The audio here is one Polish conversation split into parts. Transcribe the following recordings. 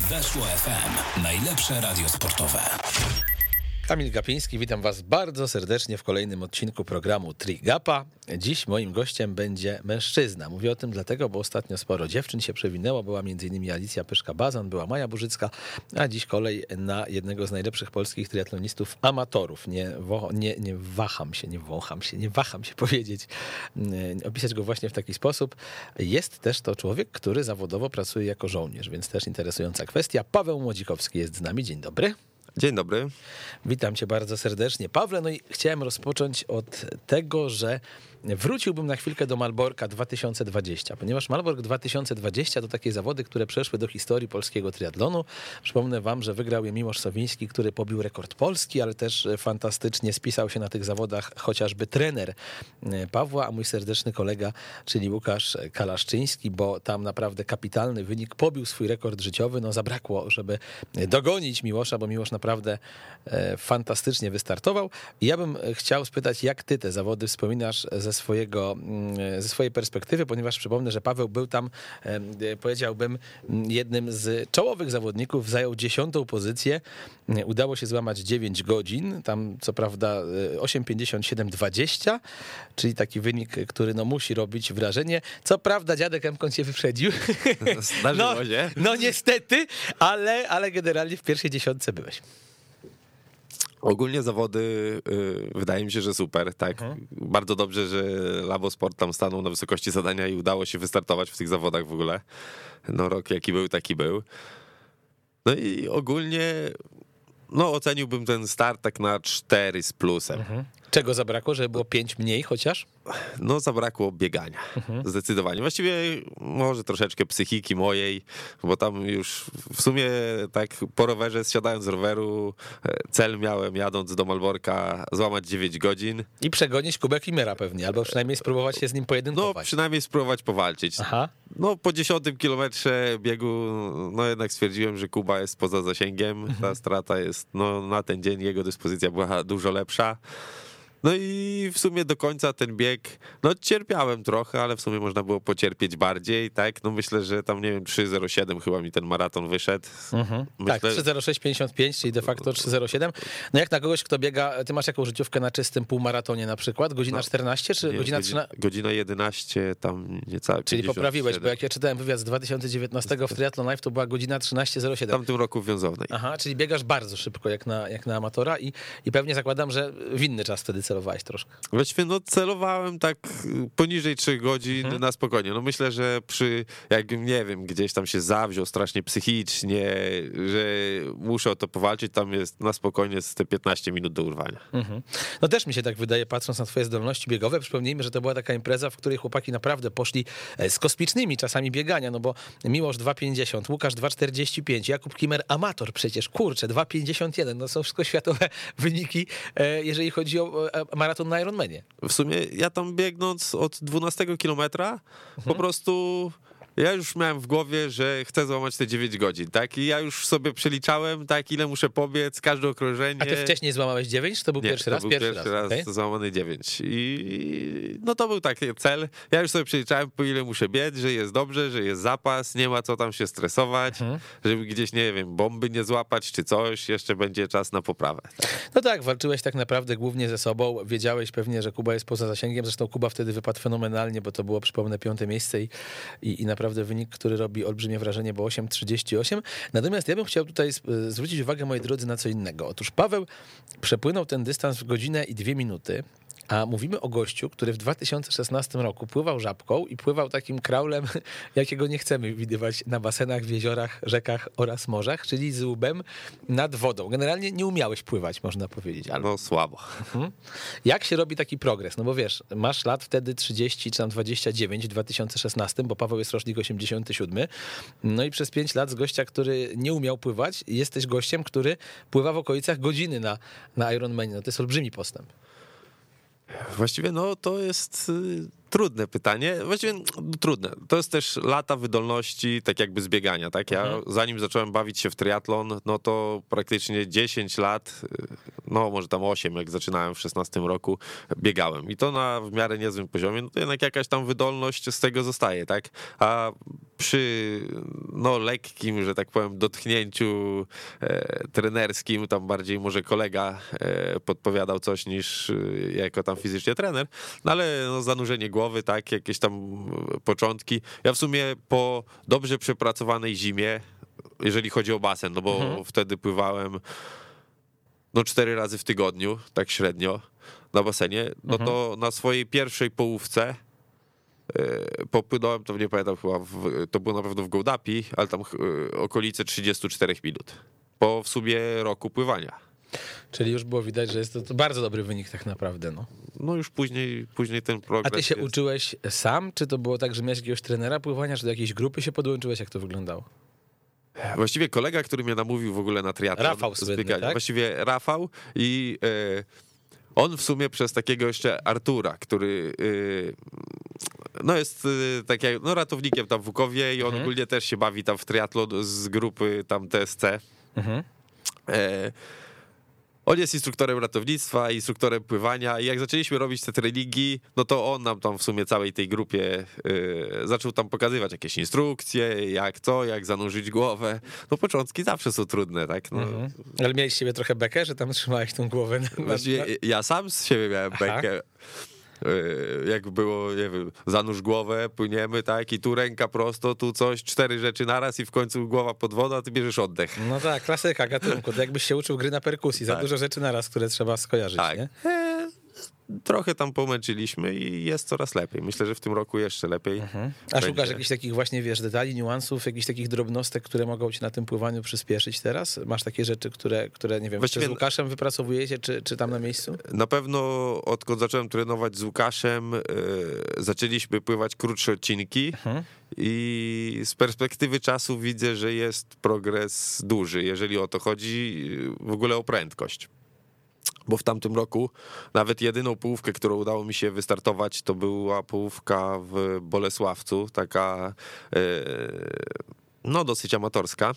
Weszło FM. Najlepsze radio sportowe. Kamil Gapiński, witam Was bardzo serdecznie w kolejnym odcinku programu Tri-Gapa. Dziś moim gościem będzie mężczyzna. Mówię o tym dlatego, bo ostatnio sporo dziewczyn się przewinęło. Była m.in. Alicja Pyszka-Bazan, była Maja Burzycka, a dziś kolej na jednego z najlepszych polskich triatlonistów amatorów. Nie waham się powiedzieć, opisać go właśnie w taki sposób. Jest też to człowiek, który zawodowo pracuje jako żołnierz, więc też interesująca kwestia. Paweł Młodzikowski jest z nami. Dzień dobry. Dzień dobry. Witam cię bardzo serdecznie, Pawle. No i chciałem rozpocząć od tego, że wróciłbym na chwilkę do Malborka 2020, ponieważ Malbork 2020 to takie zawody, które przeszły do historii polskiego triatlonu. Przypomnę wam, że wygrał je Miłosz Sowiński, który pobił rekord Polski, ale też fantastycznie spisał się na tych zawodach chociażby trener Pawła, a mój serdeczny kolega, czyli Łukasz Kalaszczyński, bo tam naprawdę kapitalny wynik, pobił swój rekord życiowy. No zabrakło, żeby dogonić Miłosza, bo Miłosz naprawdę fantastycznie wystartował. I ja bym chciał spytać, jak ty te zawody wspominasz ze swojej perspektywy, ponieważ przypomnę, że Paweł był tam, powiedziałbym, jednym z czołowych zawodników, zajął 10. pozycję, udało się złamać 9 godzin, tam co prawda 8:57:20, czyli taki wynik, który no musi robić wrażenie. Co prawda dziadek Emkon cię wyprzedził. Zdarzyło się. No niestety, ale generalnie w pierwszej dziesiątce byłeś. Ogólnie zawody wydaje mi się, że super, tak. Bardzo dobrze, że Labo Sport tam stanął na wysokości zadania i udało się wystartować w tych zawodach w ogóle. No rok jaki był, taki był. No i ogólnie oceniłbym ten start tak na 4 z plusem. Czego zabrakło, żeby było 5 mniej chociaż? No zabrakło biegania, zdecydowanie. Właściwie może troszeczkę psychiki mojej, bo tam już w sumie tak po rowerze, zsiadając z roweru, cel miałem jadąc do Malborka złamać 9 godzin. I przegonić Kubę Klimera pewnie, albo przynajmniej spróbować się z nim pojedynkować. No przynajmniej spróbować powalczyć. Aha. No po 10 kilometrze biegu, no jednak stwierdziłem, że Kuba jest poza zasięgiem. Ta strata jest, na ten dzień jego dyspozycja była dużo lepsza. No i w sumie do końca ten bieg, cierpiałem trochę, ale w sumie można było pocierpieć bardziej, tak? No myślę, że tam, 3:07 chyba mi ten maraton wyszedł. Tak, 3:06:55, czyli de facto 3:07. No jak na kogoś, kto biega, ty masz jaką życiówkę na czystym półmaratonie na przykład? Godzina 14 czy godzina 13? Godzina 11, tam niecałe 50. Czyli poprawiłeś, bo jak ja czytałem wywiad z 2019 w Triathlon Live, to była godzina 13:07. W tamtym roku wiązownej. Aha, czyli biegasz bardzo szybko jak na amatora i pewnie zakładam, że w inny czas wtedy celowałeś troszkę. Właściwie celowałem tak poniżej 3 godzin na spokojnie. No myślę, że jakbym, gdzieś tam się zawziął strasznie psychicznie, że muszę o to powalczyć, tam jest na spokojnie z te 15 minut do urwania. No też mi się tak wydaje, patrząc na twoje zdolności biegowe. Przypomnijmy, że to była taka impreza, w której chłopaki naprawdę poszli z kosmicznymi czasami biegania, no bo Miłosz 2:50, Łukasz 2:45, Jakub Klimer amator przecież, 2:51, no są wszystko światowe wyniki, jeżeli chodzi o maraton na Ironmanie. W sumie ja tam biegnąc od 12 kilometra po prostu ja już miałem w głowie, że chcę złamać te 9 godzin, tak? I ja już sobie przeliczałem, tak, ile muszę pobiec, każde okrążenie. A ty wcześniej złamałeś 9? Czy to był pierwszy raz? Pierwszy raz okay. Złamany 9. I to był taki cel. Ja już sobie przeliczałem, po ile muszę biec, że jest dobrze, że jest zapas, nie ma co tam się stresować, żeby gdzieś, bomby nie złapać czy coś, jeszcze będzie czas na poprawę. Tak? No tak, walczyłeś tak naprawdę głównie ze sobą, wiedziałeś pewnie, że Kuba jest poza zasięgiem, zresztą Kuba wtedy wypadł fenomenalnie, bo to było, przypomnę, 5. miejsce i naprawdę wynik, który robi olbrzymie wrażenie, bo 8:38. Natomiast ja bym chciał tutaj zwrócić uwagę, moi drodzy, na co innego. Otóż Paweł przepłynął ten dystans w godzinę i 2 minuty, a mówimy o gościu, który w 2016 roku pływał żabką i pływał takim kraulem, jakiego nie chcemy widywać na basenach, w jeziorach, rzekach oraz morzach, czyli z łbem nad wodą. Generalnie nie umiałeś pływać, można powiedzieć. Ale... No słabo. Jak się robi taki progres? No bo wiesz, masz lat wtedy 30 czy tam 29 w 2016, bo Paweł jest rocznik 87. No i przez 5 lat z gościa, który nie umiał pływać, jesteś gościem, który pływa w okolicach godziny na Ironmanie. No to jest olbrzymi postęp. Właściwie to jest trudne pytanie. Właściwie trudne. To jest też lata wydolności, tak jakby zbiegania. Tak? Ja zanim zacząłem bawić się w triatlon, to praktycznie 10 lat, może tam 8, jak zaczynałem w 16 roku, biegałem. I to na w miarę niezłym poziomie. To jednak jakaś tam wydolność z tego zostaje. Tak? A przy lekkim, że tak powiem, dotknięciu trenerskim, tam bardziej może kolega podpowiadał coś niż jako tam fizycznie trener, no ale zanurzenie głowy, tak, jakieś tam początki. Ja w sumie po dobrze przepracowanej zimie, jeżeli chodzi o basen, no bo wtedy pływałem 4 razy w tygodniu, tak średnio na basenie, no to na swojej pierwszej połówce popłynąłem, to nie pamiętam chyba, to było na pewno w Gołdapi, ale tam okolice 34 minut. Po w sumie roku pływania. Czyli już było widać, że jest to bardzo dobry wynik tak naprawdę. No już później ten progres. A ty się uczyłeś sam? Czy to było tak, że miałeś jakiegoś trenera pływania, czy do jakiejś grupy się podłączyłeś? Jak to wyglądało? Właściwie kolega, który mnie namówił w ogóle na triatlon. Rafał słynny, tak? Właściwie Rafał i on w sumie przez takiego jeszcze Artura, który jest tak jak, ratownikiem tam w Łukowie i on ogólnie też się bawi tam w triatlon z grupy tam TSC. On jest instruktorem ratownictwa, instruktorem pływania i jak zaczęliśmy robić te treningi, no to on nam tam w sumie całej tej grupie zaczął tam pokazywać jakieś instrukcje, jak zanurzyć głowę. No początki zawsze są trudne, tak? No. Ale miałeś z siebie trochę bekę, że tam trzymałeś tą głowę? Właściwie ja sam z siebie miałem bekę. Jak było, nie wiem, zanurz głowę, płyniemy, tak, i tu ręka prosto, tu coś, 4 rzeczy naraz i w końcu głowa pod wodą, a ty bierzesz oddech. No tak, klasyka gatunku, to jakbyś się uczył gry na perkusji, za dużo rzeczy naraz, które trzeba skojarzyć, tak. Nie? Trochę tam pomęczyliśmy i jest coraz lepiej. Myślę, że w tym roku jeszcze lepiej. A szukasz jakichś takich właśnie, detali, niuansów, jakichś takich drobnostek, które mogą ci na tym pływaniu przyspieszyć teraz? Masz takie rzeczy, które nie wiem, właściwie... czy z Łukaszem wypracowujecie, czy tam na miejscu? Na pewno odkąd zacząłem trenować z Łukaszem, zaczęliśmy pływać krótsze odcinki i z perspektywy czasu widzę, że jest progres duży, jeżeli o to chodzi, w ogóle o prędkość. Bo w tamtym roku nawet jedyną połówkę, którą udało mi się wystartować, to była połówka w Bolesławcu, taka dosyć amatorska.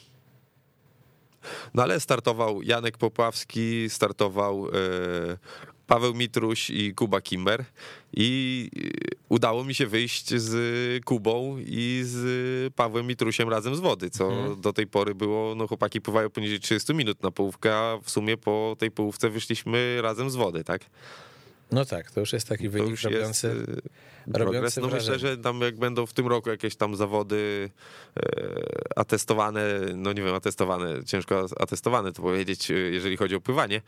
No ale startował Janek Popławski, startował Paweł Mitruś i Kuba Kimber i udało mi się wyjść z Kubą i z Pawłem Mitrusiem razem z wody, co do tej pory było, chłopaki pływają poniżej 30 minut na połówkę, a w sumie po tej połówce wyszliśmy razem z wody, tak? No tak, to już jest taki wynik robiący progres. No myślę, że tam jak będą w tym roku jakieś tam zawody atestowane, ciężko atestowane to powiedzieć, jeżeli chodzi o pływanie,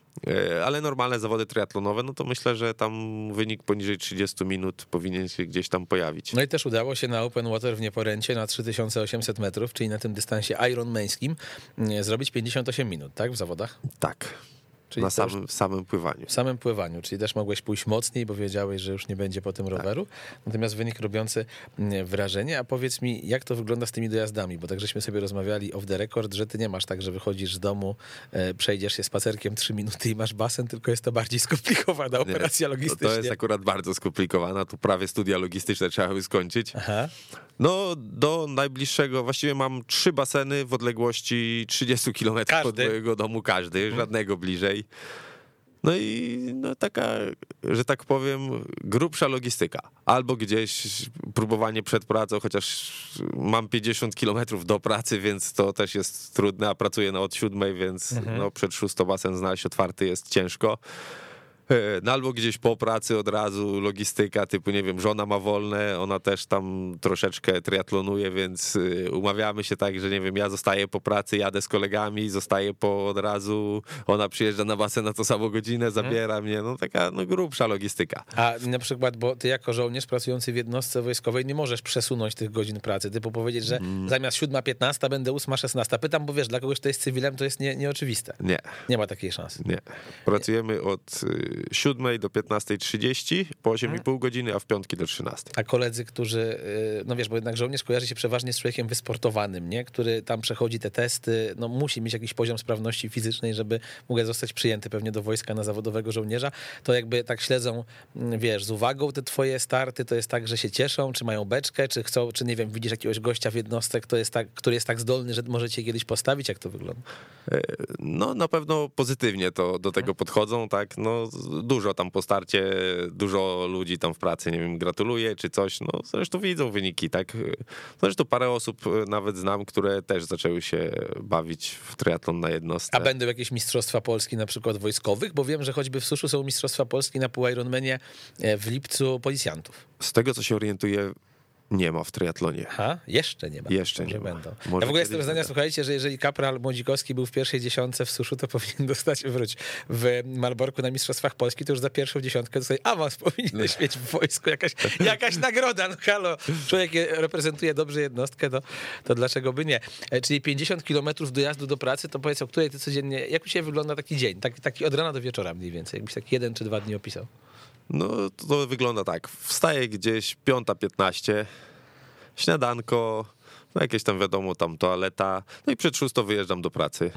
ale normalne zawody triatlonowe, no to myślę, że tam wynik poniżej 30 minut powinien się gdzieś tam pojawić. No i też udało się na Open Water w Nieporęcie na 3800 metrów, czyli na tym dystansie ironmańskim, zrobić 58 minut, tak, w zawodach? Tak. Czyli na samym pływaniu. W samym pływaniu, czyli też mogłeś pójść mocniej, bo wiedziałeś, że już nie będzie po tym roweru. Natomiast wynik robiący wrażenie. A powiedz mi, jak to wygląda z tymi dojazdami? Bo tak żeśmy sobie rozmawiali off the record, że ty nie masz tak, że wychodzisz z domu, przejdziesz się spacerkiem 3 minuty i masz basen, tylko jest to bardziej skomplikowana operacja logistyczna. To jest akurat bardzo skomplikowana, tu prawie studia logistyczne trzeba by skończyć. Aha. No do najbliższego, właściwie mam 3 baseny w odległości 30 km od mojego domu, każdy, żadnego bliżej. No i taka, że tak powiem, grubsza logistyka. Albo gdzieś próbowanie przed pracą, chociaż mam 50 kilometrów do pracy, więc to też jest trudne, a pracuję od 7, więc przed 6 basen znaleźć otwarty jest ciężko. No albo gdzieś po pracy od razu logistyka, typu nie wiem, żona ma wolne, ona też tam troszeczkę triatlonuje, więc umawiamy się tak, że nie wiem, ja zostaję po pracy, jadę z kolegami, zostaję od razu, ona przyjeżdża na basen na tą samą godzinę, zabiera mnie, taka grubsza logistyka. A na przykład, bo ty jako żołnierz pracujący w jednostce wojskowej nie możesz przesunąć tych godzin pracy, typu powiedzieć, że zamiast 7:15 będę 8:16. Pytam, bo wiesz, dla kogoś, kto jest cywilem, to jest nieoczywiste. Nie ma takiej szansy. Nie. Pracujemy od 7 do 15:30, po 8,5 godziny, a w piątki do 13. A koledzy, którzy, wiesz, bo jednak żołnierz kojarzy się przeważnie z człowiekiem wysportowanym, nie? Który tam przechodzi te testy, musi mieć jakiś poziom sprawności fizycznej, żeby mógł zostać przyjęty pewnie do wojska na zawodowego żołnierza, to jakby tak śledzą, wiesz, z uwagą te twoje starty, to jest tak, że się cieszą, czy mają beczkę, czy chcą, czy nie wiem, widzisz jakiegoś gościa w jednostce, który jest tak zdolny, że może cię kiedyś postawić, jak to wygląda? Na pewno pozytywnie to do tego podchodzą, tak, dużo tam po starcie, dużo ludzi tam w pracy, nie wiem, gratuluje czy coś, no zresztą widzą wyniki, tak. Zresztą parę osób nawet znam, które też zaczęły się bawić w triatlon na jednostce. A będą jakieś mistrzostwa Polski na przykład wojskowych? Bo wiem, że choćby w Suszu są mistrzostwa Polski na pół Ironmanie w lipcu policjantów. Z tego, co się orientuję, nie ma w triatlonie. Aha, jeszcze nie ma. Jeszcze Może nie ma. będą. Może Ja w ogóle jestem kiedyś zdania, będę. słuchajcie, że jeżeli kapral Młodzikowski był w pierwszej dziesiątce w Suszu, to powinien dostać, w Malborku na Mistrzostwach Polski, to już za pierwszą dziesiątkę dostaje awans, powinieneś mieć w wojsku, jakaś nagroda, no halo, człowiek reprezentuje dobrze jednostkę, to dlaczego by nie? Czyli 50 kilometrów dojazdu do pracy, to powiedz, o której ty codziennie, jak u ciebie wygląda taki dzień, taki od rana do wieczora mniej więcej, jakbyś tak 1 czy 2 dni opisał? No to wygląda tak. Wstaję gdzieś 5:15, śniadanko, no jakieś tam wiadomo, tam toaleta, no i przed 6 wyjeżdżam do pracy.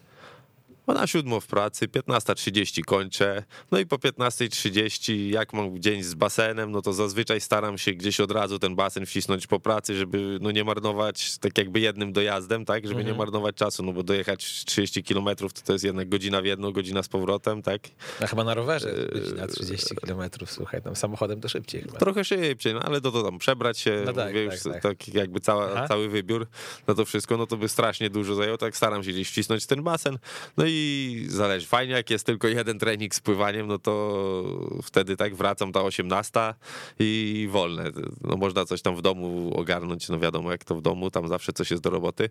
A na 7 w pracy, 15:30 kończę, no i po 15:30 jak mam dzień z basenem, no to zazwyczaj staram się gdzieś od razu ten basen wcisnąć po pracy, żeby no nie marnować tak jakby jednym dojazdem, tak, żeby nie marnować czasu, no bo dojechać 30 kilometrów to jest jednak godzina w jedną, godzina z powrotem, tak. A chyba na rowerze godzina 30 kilometrów, słuchaj, tam samochodem to szybciej chyba. Trochę szybciej, no ale to tam przebrać się, No tak, mówię, tak, już tak. tak jakby cały wybiór na to wszystko, no to by strasznie dużo zajęło, tak staram się gdzieś wcisnąć w ten basen, no i zależy, fajnie jak jest tylko jeden trening z pływaniem, no to wtedy tak wracam ta 18 i wolne, no można coś tam w domu ogarnąć, no wiadomo jak to w domu, tam zawsze coś jest do roboty.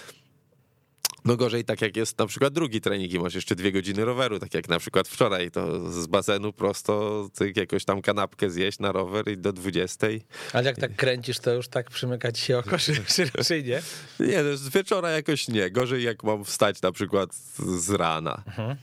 No gorzej tak jak jest na przykład drugi trening i masz jeszcze 2 godziny roweru, tak jak na przykład wczoraj, to z basenu prosto jakoś tam kanapkę zjeść na rower i do 20. Ale jak tak kręcisz, to już tak przymyka ci się oko, czy raczej nie? Nie, no z wieczora jakoś nie, gorzej jak mam wstać na przykład z rana.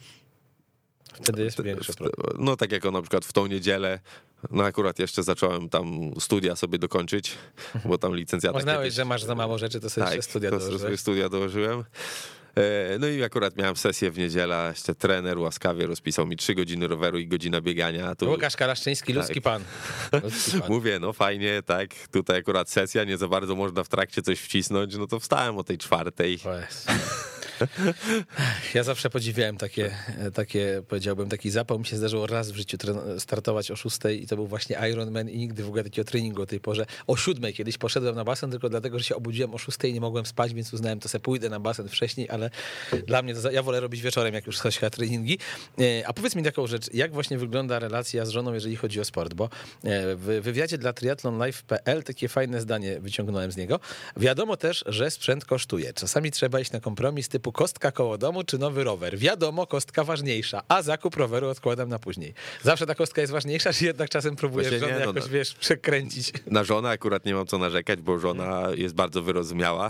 Wtedy jest większy problem. No tak jak na przykład w tą niedzielę, no akurat jeszcze zacząłem tam studia sobie dokończyć, bo tam licencjata Uznałeś, kiedyś... że masz za mało rzeczy, to sobie jeszcze studia to dołożyłeś. sobie studia dołożyłem. No i akurat miałem sesję w niedzielę, jeszcze trener łaskawie rozpisał mi 3 godziny roweru i godzina biegania. Tu... Łukasz Kalaszczyński, ludzki pan. Ludzki pan. Mówię, no fajnie, tak, tutaj akurat sesja, nie za bardzo można w trakcie coś wcisnąć, no to wstałem o tej 4. O Jezu. Ja zawsze podziwiałem takie, powiedziałbym, taki zapał. Mi się zdarzyło raz w życiu startować o 6 i to był właśnie Ironman i nigdy w ogóle takiego treningu o tej porze. O 7 kiedyś poszedłem na basen tylko dlatego, że się obudziłem o 6 i nie mogłem spać, więc uznałem, to se pójdę na basen wcześniej, ale dla mnie to, ja wolę robić wieczorem, jak już coś chyba treningi. A powiedz mi taką rzecz, jak właśnie wygląda relacja z żoną, jeżeli chodzi o sport, bo w wywiadzie dla triathlonlive.pl takie fajne zdanie wyciągnąłem z niego. Wiadomo też, że sprzęt kosztuje. Czasami trzeba iść na kompromis typu kostka koło domu czy nowy rower. Wiadomo, kostka ważniejsza, a zakup roweru odkładam na później. Zawsze ta kostka jest ważniejsza, czy jednak czasem próbujesz Właśnie żonę nie, jakoś, wiesz, przekręcić? Na żonę akurat nie mam co narzekać, bo żona jest bardzo wyrozumiała.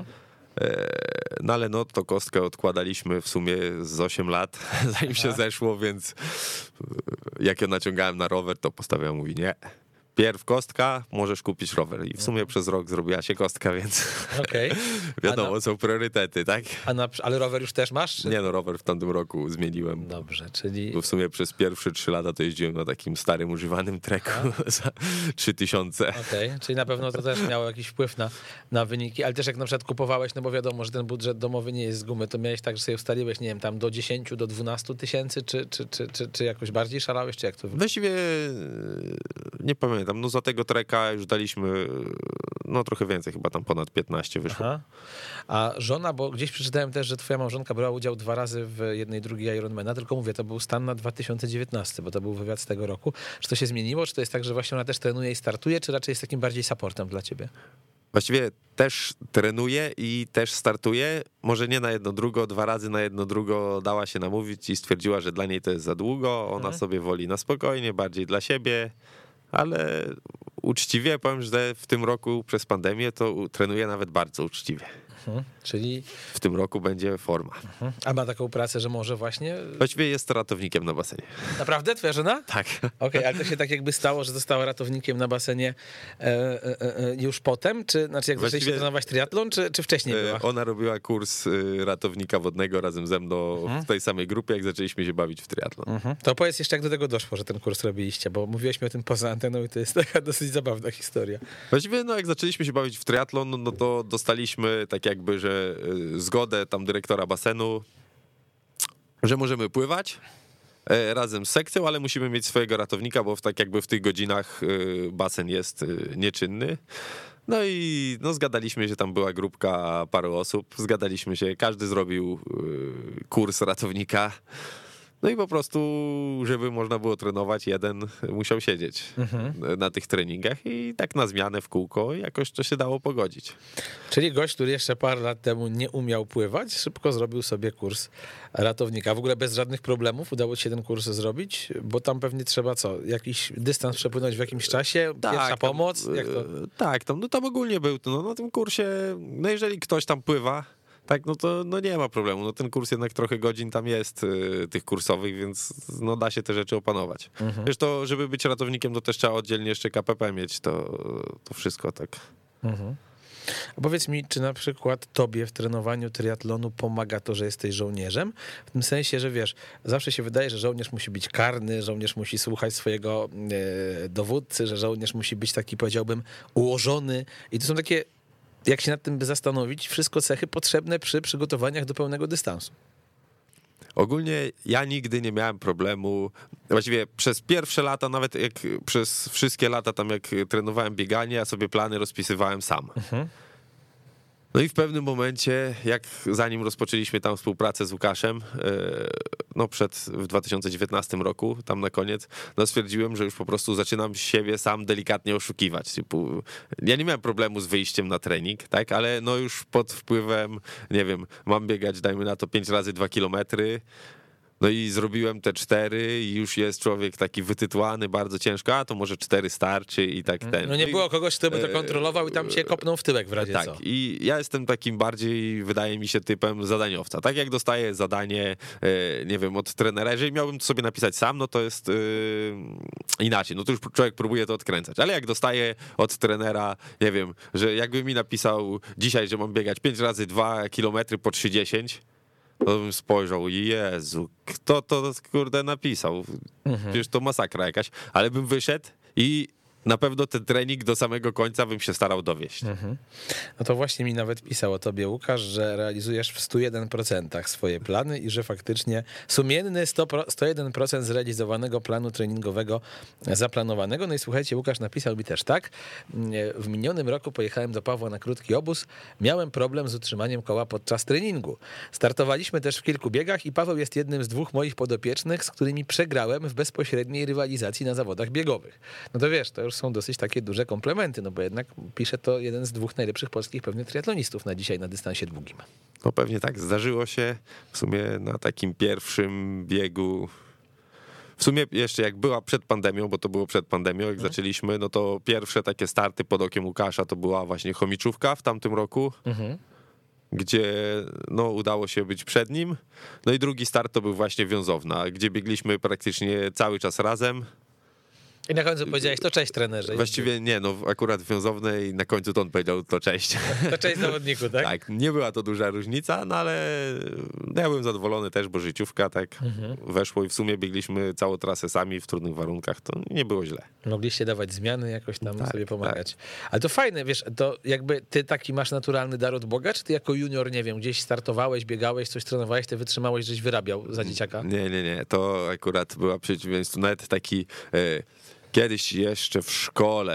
No ale no to kostkę odkładaliśmy w sumie z 8 lat, zanim się zeszło, więc jak ją naciągałem na rower, to postawiłem, mówi nie. Pierw kostka, możesz kupić rower. I w sumie przez rok zrobiła się kostka, więc Okej. wiadomo, są priorytety, tak? Ale rower już też masz? Czy... Nie no, rower w tamtym roku zmieniłem. Dobrze, czyli... Bo w sumie przez pierwsze 3 lata to jeździłem na takim starym, używanym treku za 3000. Okej, czyli na pewno to też miało jakiś wpływ na wyniki, ale też jak na przykład kupowałeś, no bo wiadomo, że ten budżet domowy nie jest z gumy, to miałeś tak, że sobie ustaliłeś, nie wiem, tam do 10, do 12 tysięcy, czy jakoś bardziej szalałeś, czy jak to wygląda? Właściwie nie pamiętam, no za tego treka już daliśmy no trochę więcej, chyba tam ponad 15 wyszło. Aha. A żona, bo gdzieś przeczytałem też, że twoja małżonka brała udział 2 razy w jednej i drugiej Ironmana, tylko mówię, to był stan na 2019, bo to był wywiad z tego roku. Czy to się zmieniło? Czy to jest tak, że właśnie ona też trenuje i startuje, czy raczej jest takim bardziej supportem dla ciebie? Właściwie też trenuje i też startuje, może nie na jedno drugo, 2 razy na jedno drugo dała się namówić i stwierdziła, że dla niej to jest za długo, ona sobie woli na spokojnie, bardziej dla siebie, ale uczciwie powiem, że w tym roku przez pandemię to trenuje nawet bardzo uczciwie. Czyli... W tym roku będzie forma. A ma taką pracę, że może właśnie... Właściwie jest ratownikiem na basenie. Naprawdę? Twoja żona? Tak. Okej, ale to się tak jakby stało, że została ratownikiem na basenie już potem? Czy znaczy jak zaczęliście trenować triatlon, czy wcześniej była? Ona robiła kurs ratownika wodnego razem ze mną w tej samej grupie, jak zaczęliśmy się bawić w triatlon. To opowiedz jeszcze, jak do tego doszło, że ten kurs robiliście, bo mówiłeś mi o tym poza anteną i to jest taka dosyć zabawna historia. Właściwie no jak zaczęliśmy się bawić w triatlon, no to dostaliśmy tak jakby, że zgodę tam dyrektora basenu, że możemy pływać razem z sekcją, ale musimy mieć swojego ratownika, bo tak jakby w tych godzinach basen jest nieczynny. No i zgadaliśmy się, tam była grupka paru osób, zgadaliśmy się, każdy zrobił kurs ratownika. No i po prostu, żeby można było trenować, jeden musiał siedzieć na tych treningach i tak na zmianę w kółko jakoś to się dało pogodzić. Czyli gość, który jeszcze parę lat temu nie umiał pływać, szybko zrobił sobie kurs ratownika. W ogóle bez żadnych problemów udało ci się ten kurs zrobić? Bo tam pewnie trzeba jakiś dystans przepłynąć w jakimś czasie? Pierwsza pomoc? Jak to? Tak, tam ogólnie był na tym kursie, jeżeli ktoś tam pływa, tak, to nie ma problemu. Ten kurs jednak trochę godzin tam jest tych kursowych, więc da się te rzeczy opanować. Wiesz, to żeby być ratownikiem, to też trzeba oddzielnie jeszcze KPP mieć, to wszystko tak. A powiedz mi, czy na przykład tobie w trenowaniu triatlonu pomaga to, że jesteś żołnierzem? W tym sensie, że wiesz, zawsze się wydaje, że żołnierz musi być karny, żołnierz musi słuchać swojego dowódcy, że żołnierz musi być taki, powiedziałbym, ułożony. I to są takie, jak się nad tym by zastanowić, wszystko cechy potrzebne przy przygotowaniach do pełnego dystansu. Ogólnie ja nigdy nie miałem problemu, właściwie przez pierwsze lata, nawet jak przez wszystkie lata tam jak trenowałem bieganie, ja sobie plany rozpisywałem sam. No i w pewnym momencie, zanim rozpoczęliśmy tam współpracę z Łukaszem, w 2019 roku, tam na koniec, stwierdziłem, że już po prostu zaczynam siebie sam delikatnie oszukiwać. Ja nie miałem problemu z wyjściem na trening, tak, ale już pod wpływem, nie wiem, mam biegać, dajmy na to 5 razy 2 kilometry, no i zrobiłem te 4 i już jest człowiek taki wytytułany, bardzo ciężko, to może 4 starczy i tak ten. No nie było kogoś, kto by to kontrolował i tam cię kopnął w tyłek w razie tak, co. i ja jestem takim bardziej, wydaje mi się, typem zadaniowca. Tak jak dostaję zadanie, nie wiem, od trenera, jeżeli miałbym to sobie napisać sam, to jest inaczej, to już człowiek próbuje to odkręcać, ale jak dostaję od trenera, nie wiem, że jakby mi napisał dzisiaj, że mam biegać 5 razy 2 kilometry po 3:10, to bym spojrzał, Jezu, kto to kurde napisał? Przecież to masakra jakaś, ale bym wyszedł i na pewno ten trening do samego końca bym się starał dowieść. No to właśnie mi nawet pisał o tobie Łukasz, że realizujesz w 101% swoje plany i że faktycznie sumienny 101% zrealizowanego planu treningowego zaplanowanego. No i słuchajcie, Łukasz napisał mi też tak. W minionym roku pojechałem do Pawła na krótki obóz. Miałem problem z utrzymaniem koła podczas treningu. Startowaliśmy też w kilku biegach i Paweł jest jednym z 2 moich podopiecznych, z którymi przegrałem w bezpośredniej rywalizacji na zawodach biegowych. No to wiesz, to już są dosyć takie duże komplementy, bo jednak pisze to jeden z 2 najlepszych polskich pewnie triatlonistów na dzisiaj na dystansie długim. No pewnie tak, zdarzyło się w sumie na takim pierwszym biegu, w sumie jeszcze jak była przed pandemią, bo to było przed pandemią, jak zaczęliśmy, to pierwsze takie starty pod okiem Łukasza to była właśnie Chomiczówka w tamtym roku, gdzie udało się być przed nim. No i drugi start to był właśnie Wiązowna, gdzie biegliśmy praktycznie cały czas razem. I na końcu powiedziałeś, to cześć trenerze. Właściwie nie, akurat w Wiązownej na końcu to on powiedział, to cześć. To cześć zawodniku, tak? Tak, nie była to duża różnica, ale ja byłem zadowolony też, bo życiówka tak weszło i w sumie biegliśmy całą trasę sami w trudnych warunkach, to nie było źle. Mogliście dawać zmiany, jakoś tam sobie pomagać. Ale to fajne, wiesz, to jakby ty taki masz naturalny dar od Boga, czy ty jako junior, nie wiem, gdzieś startowałeś, biegałeś, coś trenowałeś, ty wytrzymałeś, żeś wyrabiał za dzieciaka? Nie, to akurat była przeciwieństwo, nawet taki... Kiedyś jeszcze w szkole,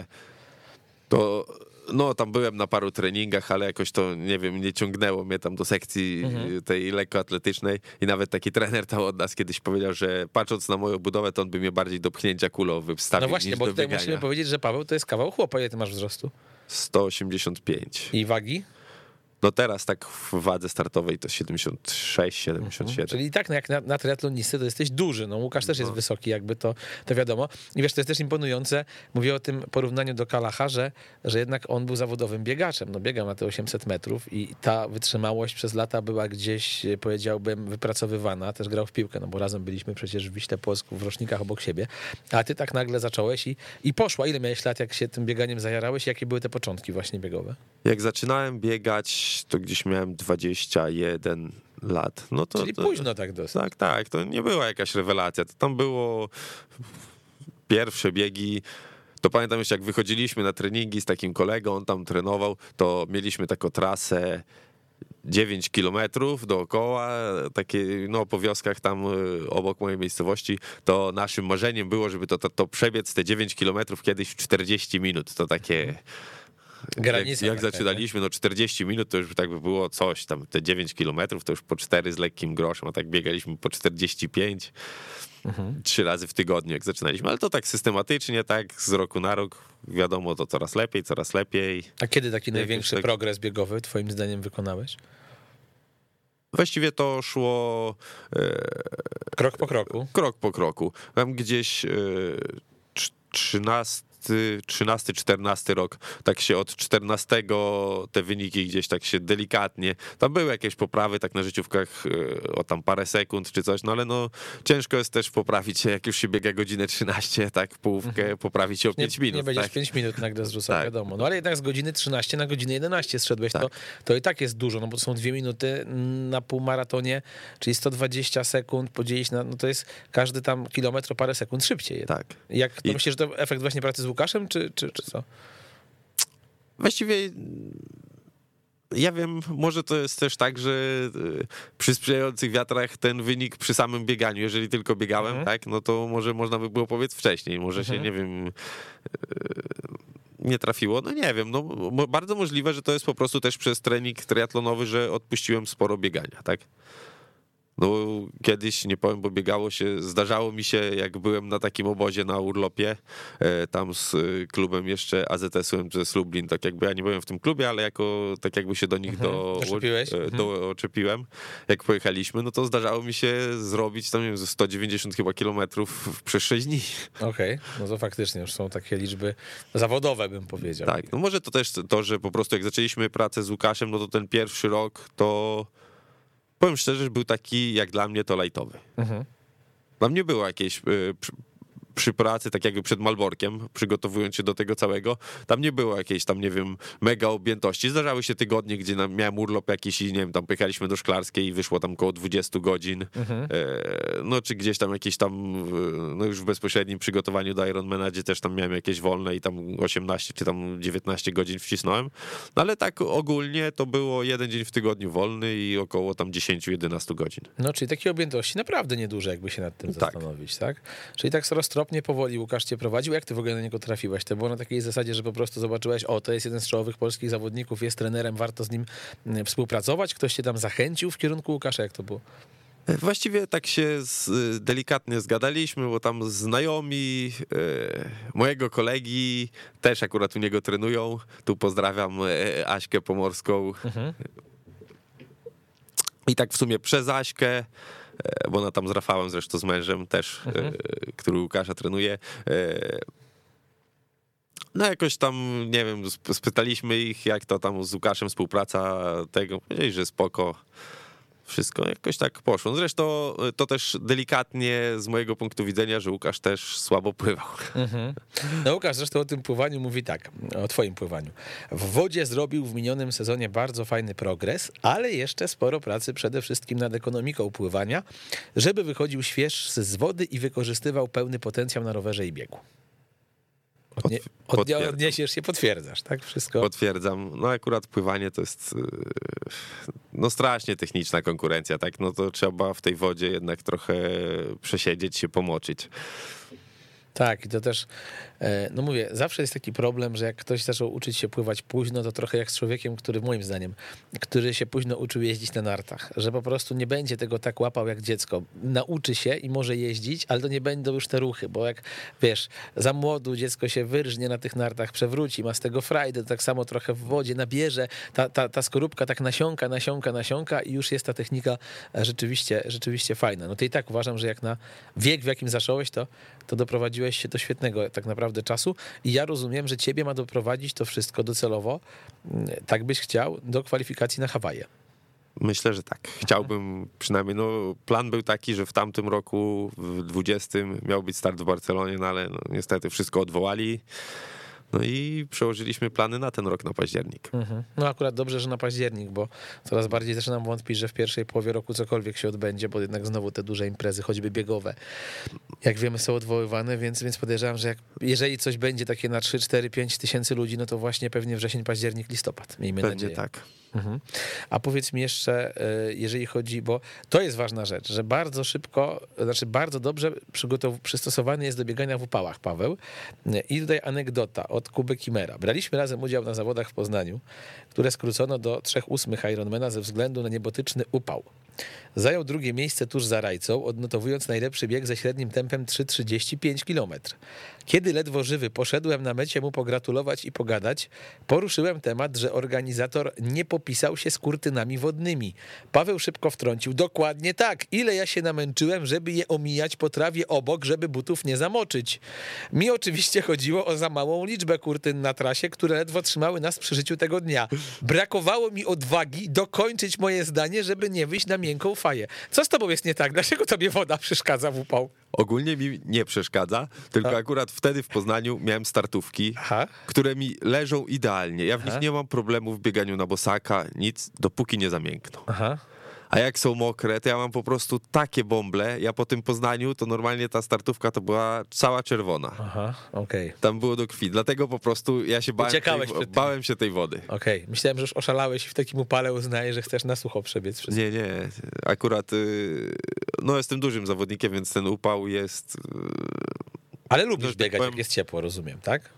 to tam byłem na paru treningach, ale jakoś to, nie wiem, nie ciągnęło mnie tam do sekcji tej lekkoatletycznej i nawet taki trener tam od nas kiedyś powiedział, że patrząc na moją budowę, to on by mnie bardziej do pchnięcia kulą wystawił. No właśnie, niż bo do tutaj biegania. musimy powiedzieć, że Paweł to jest kawał chłopa. Ile ty masz wzrostu? 185. I wagi? No teraz tak w wadze startowej to 76, 77. Czyli i tak jak na triatlonistę to jesteś duży. No Łukasz też jest wysoki, jakby to wiadomo. I wiesz, to jest też imponujące. Mówię o tym porównaniu do Kalacha, że jednak on był zawodowym biegaczem. No biegał na te 800 metrów i ta wytrzymałość przez lata była gdzieś, powiedziałbym, wypracowywana. Też grał w piłkę, bo razem byliśmy przecież w Wiśle Płocku w rocznikach obok siebie. A ty tak nagle zacząłeś i poszła. Ile miałeś lat, jak się tym bieganiem zajarałeś? Jakie były te początki właśnie biegowe? Jak zaczynałem biegać, to gdzieś miałem 21 lat. Czyli późno tak dosyć. Tak, to nie była jakaś rewelacja. To tam było pierwsze biegi. To pamiętam jeszcze, jak wychodziliśmy na treningi z takim kolegą, on tam trenował, to mieliśmy taką trasę 9 kilometrów dookoła, takie no po wioskach tam obok mojej miejscowości, to naszym marzeniem było, żeby to przebiec te 9 kilometrów kiedyś w 40 minut. To takie... Granica Jak taka, zaczynaliśmy, no 40 minut to już tak by było coś, tam te 9 kilometrów to już po 4 z lekkim groszem, a tak biegaliśmy po 45 3 razy w tygodniu jak zaczynaliśmy, ale to tak systematycznie, tak z roku na rok, wiadomo, to coraz lepiej, coraz lepiej. A kiedy taki największy tak... progres biegowy twoim zdaniem wykonałeś? Właściwie to szło... Krok po kroku? Krok po kroku. Tam gdzieś 13-14 rok, tak się od 14 te wyniki gdzieś tak się delikatnie, tam były jakieś poprawy tak na życiówkach o tam parę sekund czy coś, no ale no ciężko jest też poprawić się, jak już się biega godzinę 13, tak połówkę, poprawić się o 5 minut. Nie będziesz tak? 5 minut nagle zrzucał, Tak. wiadomo. No ale jednak z godziny 13 na godzinę 11 zszedłeś, Tak. to i tak jest dużo, no bo to są 2 minuty na półmaratonie, czyli 120 sekund podzielić na, no to jest każdy tam kilometr o parę sekund szybciej. Tak. Jak to myślisz, że to efekt właśnie pracy z Łukaszem, czy co? Właściwie ja wiem, może to jest też tak, że przy sprzyjających wiatrach ten wynik przy samym bieganiu, jeżeli tylko biegałem, tak, no to może można by było powiedzieć wcześniej, może się, nie wiem, nie trafiło, no nie wiem, no bardzo możliwe, że to jest po prostu też przez trening triatlonowy, że odpuściłem sporo biegania, tak. No kiedyś, nie powiem, bo biegało się, zdarzało mi się, jak byłem na takim obozie na urlopie, tam z klubem jeszcze AZS Lublin, tak jakby ja nie byłem w tym klubie, ale jako, tak jakby się do nich doczepiłem, jak pojechaliśmy, no to zdarzało mi się zrobić tam, nie wiem, ze 190 chyba kilometrów przez 6 dni. Okej, no to faktycznie już są takie liczby zawodowe, bym powiedział. Tak, no może to też to, że po prostu jak zaczęliśmy pracę z Łukaszem, no to ten pierwszy rok to... Powiem szczerze, że był taki, jak dla mnie, to lajtowy. Dla mnie było jakieś przy pracy, tak jakby przed Malborkiem, przygotowując się do tego całego, tam nie było jakiejś tam, nie wiem, mega objętości. Zdarzały się tygodnie, gdzie miałem urlop jakiś i, nie wiem, tam pojechaliśmy do Szklarskiej i wyszło tam około 20 godzin. No, czy gdzieś tam jakieś tam, no już w bezpośrednim przygotowaniu do Ironmana, gdzie też tam miałem jakieś wolne i tam 18 czy tam 19 godzin wcisnąłem. No, ale tak ogólnie to było jeden dzień w tygodniu wolny i około tam 10-11 godzin. No, czyli takie objętości naprawdę nieduże, jakby się nad tym zastanowić, tak? Czyli tak roztropnie, powoli Łukasz cię prowadził. Jak ty w ogóle na niego trafiłeś? To było na takiej zasadzie, że po prostu zobaczyłeś, o, to jest jeden z czołowych polskich zawodników, jest trenerem, warto z nim współpracować? Ktoś cię tam zachęcił w kierunku Łukasza? Jak to było? Właściwie tak się delikatnie zgadaliśmy, bo tam znajomi mojego kolegi też akurat u niego trenują. Tu pozdrawiam Aśkę Pomorską. I tak w sumie przez Aśkę, bo ona tam z Rafałem zresztą z mężem też, który Łukasza trenuje. No jakoś tam, nie wiem, spytaliśmy ich, jak to tam z Łukaszem współpraca tego. Powiedzieli, że spoko. Wszystko jakoś tak poszło. Zresztą to też delikatnie z mojego punktu widzenia, że Łukasz też słabo pływał. No Łukasz zresztą o tym pływaniu mówi tak, o twoim pływaniu. W wodzie zrobił w minionym sezonie bardzo fajny progres, ale jeszcze sporo pracy przede wszystkim nad ekonomiką pływania, żeby wychodził świeższy z wody i wykorzystywał pełny potencjał na rowerze i biegu. Odniesiesz się, potwierdzasz, tak? Wszystko. Potwierdzam. No akurat pływanie to jest no strasznie techniczna konkurencja, tak? No to trzeba w tej wodzie jednak trochę przesiedzieć się, pomoczyć. Tak, i to też, no mówię, zawsze jest taki problem, że jak ktoś zaczął uczyć się pływać późno, to trochę jak z człowiekiem, który moim zdaniem, który się późno uczył jeździć na nartach, że po prostu nie będzie tego tak łapał jak dziecko. Nauczy się i może jeździć, ale to nie będą już te ruchy, bo jak, wiesz, za młodu dziecko się wyrżnie na tych nartach, przewróci, ma z tego frajdę, to tak samo trochę w wodzie nabierze, ta skorupka tak nasiąka i już jest ta technika rzeczywiście fajna. No to i tak uważam, że jak na wiek, w jakim zacząłeś, to doprowadziłeś się do świetnego tak naprawdę czasu i ja rozumiem, że ciebie ma doprowadzić to wszystko docelowo, tak byś chciał, do kwalifikacji na Hawaje. Myślę, że tak. Chciałbym przynajmniej, no plan był taki, że w tamtym roku, w 20 miał być start w Barcelonie, no ale no, niestety wszystko odwołali. No i przełożyliśmy plany na ten rok, na październik. No akurat dobrze, że na październik, bo coraz bardziej zaczynam wątpić, że w pierwszej połowie roku cokolwiek się odbędzie, bo jednak znowu te duże imprezy, choćby biegowe, jak wiemy, są odwoływane, więc podejrzewam, że jeżeli coś będzie takie na 3, 4, 5 tysięcy ludzi, no to właśnie pewnie wrzesień, październik, listopad. Miejmy Będzie nadzieję. tak. A powiedz mi jeszcze, jeżeli chodzi, bo to jest ważna rzecz, że bardzo szybko, znaczy bardzo dobrze przystosowany jest do biegania w upałach Paweł. I tutaj anegdota od Kuby Kimera. Braliśmy razem udział na zawodach w Poznaniu, które skrócono do 3/8 Ironmana ze względu na niebotyczny upał. Zajął drugie miejsce tuż za Rajcą, odnotowując najlepszy bieg ze średnim tempem 3,35 km. Kiedy ledwo żywy poszedłem na mecie mu pogratulować i pogadać, poruszyłem temat, że organizator nie popisał się z kurtynami wodnymi. Paweł szybko wtrącił: dokładnie tak, ile ja się namęczyłem, żeby je omijać po trawie obok, żeby butów nie zamoczyć. Mi oczywiście chodziło o za małą liczbę kurtyn na trasie, które ledwo trzymały nas przy życiu tego dnia. Brakowało mi odwagi dokończyć moje zdanie, żeby nie wyjść na miękką faję. Co z tobą jest nie tak? Dlaczego tobie woda przeszkadza w upał? Ogólnie mi nie przeszkadza, tylko akurat wtedy w Poznaniu miałem startówki, które mi leżą idealnie. Ja w nich nie mam problemu w bieganiu na bosaka, nic, dopóki nie zamiękną. A jak są mokre, to ja mam po prostu takie bąble. Ja po tym Poznaniu, to normalnie ta startówka to była cała czerwona. Tam było do krwi. Dlatego po prostu ja się bałem się tej wody. Myślałem, że już oszalałeś i w takim upale uznajesz, że chcesz na sucho przebiec wszystko. Nie. Akurat no jestem dużym zawodnikiem, więc ten upał jest... Ale lubisz biegać, jak jest ciepło, rozumiem, tak?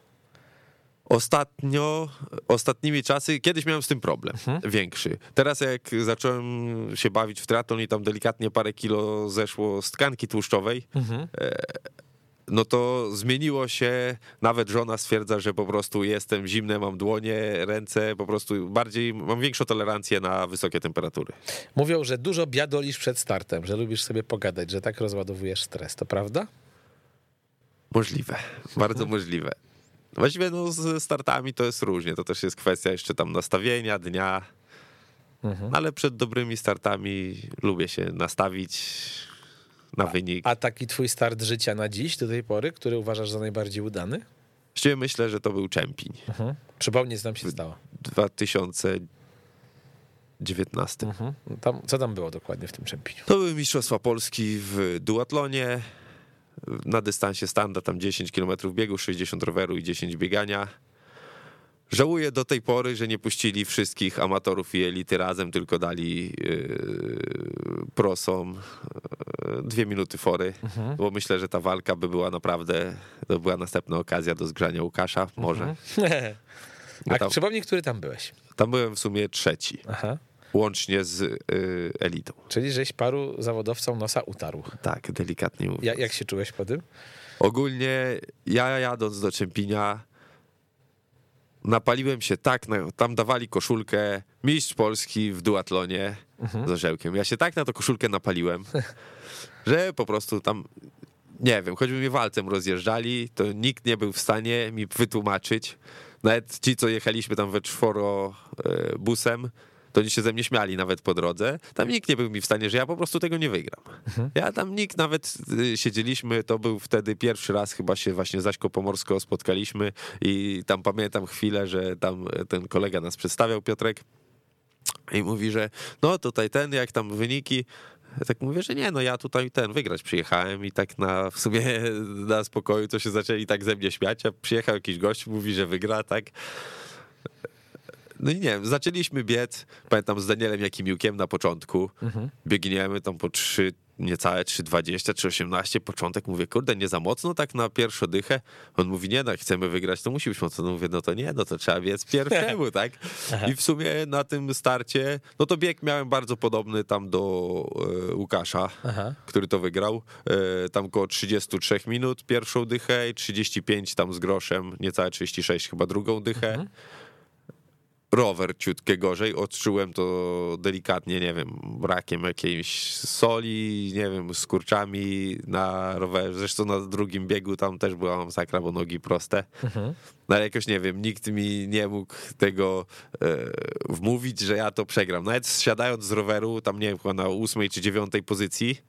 Ostatnimi czasy, kiedyś miałem z tym problem większy. Teraz jak zacząłem się bawić w triatlon i tam delikatnie parę kilo zeszło z tkanki tłuszczowej, no to zmieniło się, nawet żona stwierdza, że po prostu jestem zimny, mam dłonie, ręce, po prostu mam większą tolerancję na wysokie temperatury. Mówią, że dużo biadolisz przed startem, że lubisz sobie pogadać, że tak rozładowujesz stres, to prawda? Możliwe, bardzo możliwe. Właściwie z startami to jest różnie, to też jest kwestia jeszcze tam nastawienia, dnia, ale przed dobrymi startami lubię się nastawić na wynik. A taki twój start życia na dziś, do tej pory, który uważasz za najbardziej udany? Właściwie myślę, że to był Czempiń. Przypomnij, co tam się stało. 2019. Co tam było dokładnie w tym Czempieniu? To były Mistrzostwa Polski w duatlonie. Na dystansie standard, tam 10 km biegu, 60 roweru i 10 biegania. Żałuję do tej pory, że nie puścili wszystkich amatorów i elity razem, tylko dali prosom 2 minuty fory, bo myślę, że ta walka by była naprawdę, to była następna okazja do zgrzania Łukasza, może. A przypomnij, który tam byłeś? Tam byłem w sumie trzeci. Łącznie z elitą. Czyli żeś paru zawodowcom nosa utarł. Tak, delikatnie mówiąc. Jak się czułeś po tym? Ogólnie ja jadąc do Czempinia napaliłem się tak, tam dawali koszulkę mistrz Polski w duatlonie z orzełkiem. Ja się tak na tą koszulkę napaliłem, że po prostu tam, nie wiem, choćby mnie walcem rozjeżdżali, to nikt nie był w stanie mi wytłumaczyć. Nawet ci, co jechaliśmy tam we czworo busem, to oni się ze mnie śmiali nawet po drodze. Tam nikt nie był mi w stanie, że ja po prostu tego nie wygram. Ja tam nawet siedzieliśmy, to był wtedy pierwszy raz chyba się właśnie z Aśką Pomorską spotkaliśmy i tam pamiętam chwilę, że tam ten kolega nas przedstawiał, Piotrek, i mówi, że no tutaj jak tam wyniki. Ja tak mówię, że nie, no ja tutaj wygrać przyjechałem i tak w sumie na spokoju to się zaczęli tak ze mnie śmiać, a przyjechał jakiś gość, mówi, że wygra, tak. No i nie wiem, zaczęliśmy biec, pamiętam z Danielem Jakimiukiem na początku, biegniemy tam po niecałe 3,20, 3,18, początek, mówię, kurde, nie za mocno tak na pierwszą dychę. On mówi, nie, no jak chcemy wygrać, to musi być mocno. No mówię, no to nie, no to trzeba biec pierwszemu, tak? I w sumie na tym starcie, no to bieg miałem bardzo podobny tam do Łukasza, który to wygrał. Tam około 33 minut pierwszą dychę i 35 tam z groszem, niecałe 36 chyba drugą dychę. Rower ciutkie gorzej, odczułem to delikatnie, nie wiem, brakiem jakiejś soli, nie wiem, z kurczami na rowerze. Zresztą na drugim biegu tam też była masakra, bo nogi proste. No ale jakoś, nie wiem, nikt mi nie mógł tego wmówić, że ja to przegram. Nawet zsiadając z roweru, tam nie wiem, chyba na 8. czy 9. pozycji,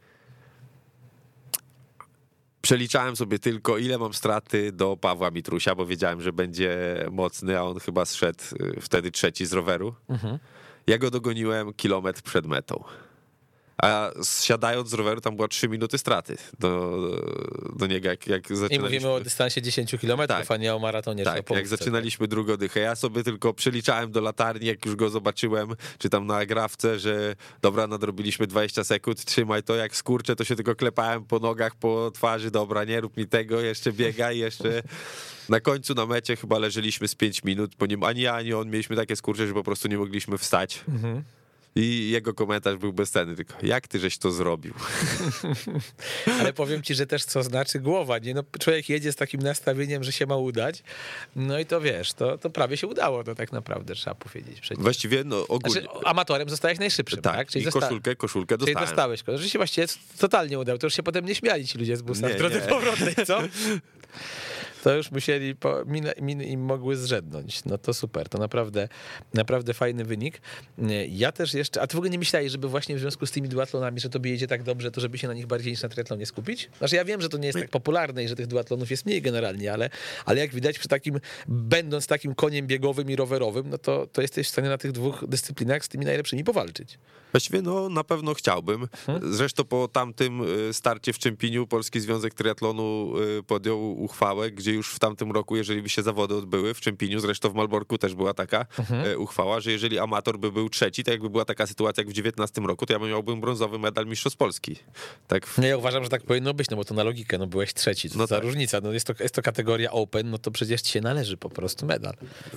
przeliczałem sobie tylko, ile mam straty do Pawła Mitrusia, bo wiedziałem, że będzie mocny, a on chyba zszedł wtedy trzeci z roweru. Ja go dogoniłem kilometr przed metą. A siadając z roweru tam była 3 minuty straty do niego, jak zaczynaliśmy. I mówimy o dystansie 10 km, a nie o maratonie. Tak, jak zaczynaliśmy drugą dychę. Ja sobie tylko przeliczałem do latarni, jak już go zobaczyłem, czy tam na grawce, że dobra, nadrobiliśmy 20 sekund, trzymaj to, jak skurczę, to się tylko klepałem po nogach, po twarzy, dobra, nie rób mi tego, jeszcze biegaj, jeszcze... Na końcu na mecie chyba leżeliśmy z 5 minut, po nim ani ja, ani on mieliśmy takie skurcze, że po prostu nie mogliśmy wstać. I jego komentarz był bezcenny, tylko jak ty żeś to zrobił? Ale powiem ci, że też co znaczy głowa, nie? No, człowiek jedzie z takim nastawieniem, że się ma udać, no i to wiesz, to prawie się udało, to tak naprawdę trzeba powiedzieć. Przecież. Właściwie, no ogólnie... Znaczy, amatorem zostałeś najszybszym, tak? Czyli i koszulkę dostałem. Czyli dostałeś. Że się właściwie totalnie udało, to już się potem nie śmiali ci ludzie z busa w drodze powrotnej, co? To już musieli, miny im mogły zrzednąć. No to super, to naprawdę fajny wynik. Ja też jeszcze, a ty w ogóle nie myślałeś, żeby właśnie w związku z tymi duatlonami, że tobie jedzie tak dobrze, to żeby się na nich bardziej niż na triatlonie skupić? Znaczy ja wiem, że to nie jest tak popularne i że tych duatlonów jest mniej generalnie, ale jak widać będąc takim koniem biegowym i rowerowym, no to jesteś w stanie na tych dwóch dyscyplinach z tymi najlepszymi powalczyć. Właściwie no na pewno chciałbym. Zresztą po tamtym starcie w Czempiniu Polski Związek Triatlonu podjął uchwałę, gdzie już w tamtym roku, jeżeli by się zawody odbyły w Czempiniu, zresztą w Malborku też była taka uchwała, że jeżeli amator by był trzeci, tak jakby była taka sytuacja jak w 19 roku, to ja miałbym brązowy medal mistrzostw Polski. Tak. No ja uważam, że tak powinno być, no bo to na logikę, no byłeś trzeci, to ta różnica, no jest to kategoria open, no to przecież ci się należy po prostu medal.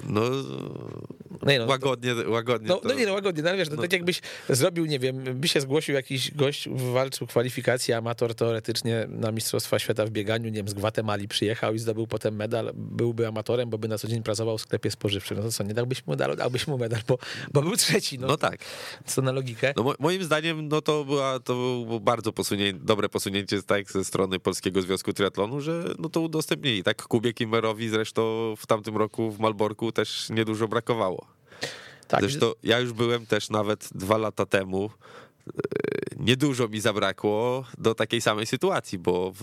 Łagodnie. Łagodnie, no ale wiesz, tak jakbyś zrobił, nie wiem, by się zgłosił jakiś gość, wywalczył kwalifikację amator teoretycznie na Mistrzostwa Świata w bieganiu, nie wiem, z Gwatemali przyjechał i zdobył potem medal, byłby amatorem, bo by na co dzień pracował w sklepie spożywczym. No to co, nie dałbyś mu medalu? Dałbyś mu medal, bo był trzeci. No tak. Co na logikę? No moim zdaniem to było bardzo dobre posunięcie tak, ze strony Polskiego Związku Triatlonu, że to udostępnili. Tak Kubie Kimmerowi zresztą w tamtym roku w Malborku też niedużo brakowało. Tak. Zresztą ja już byłem też nawet 2 lata temu, niedużo mi zabrakło do takiej samej sytuacji, bo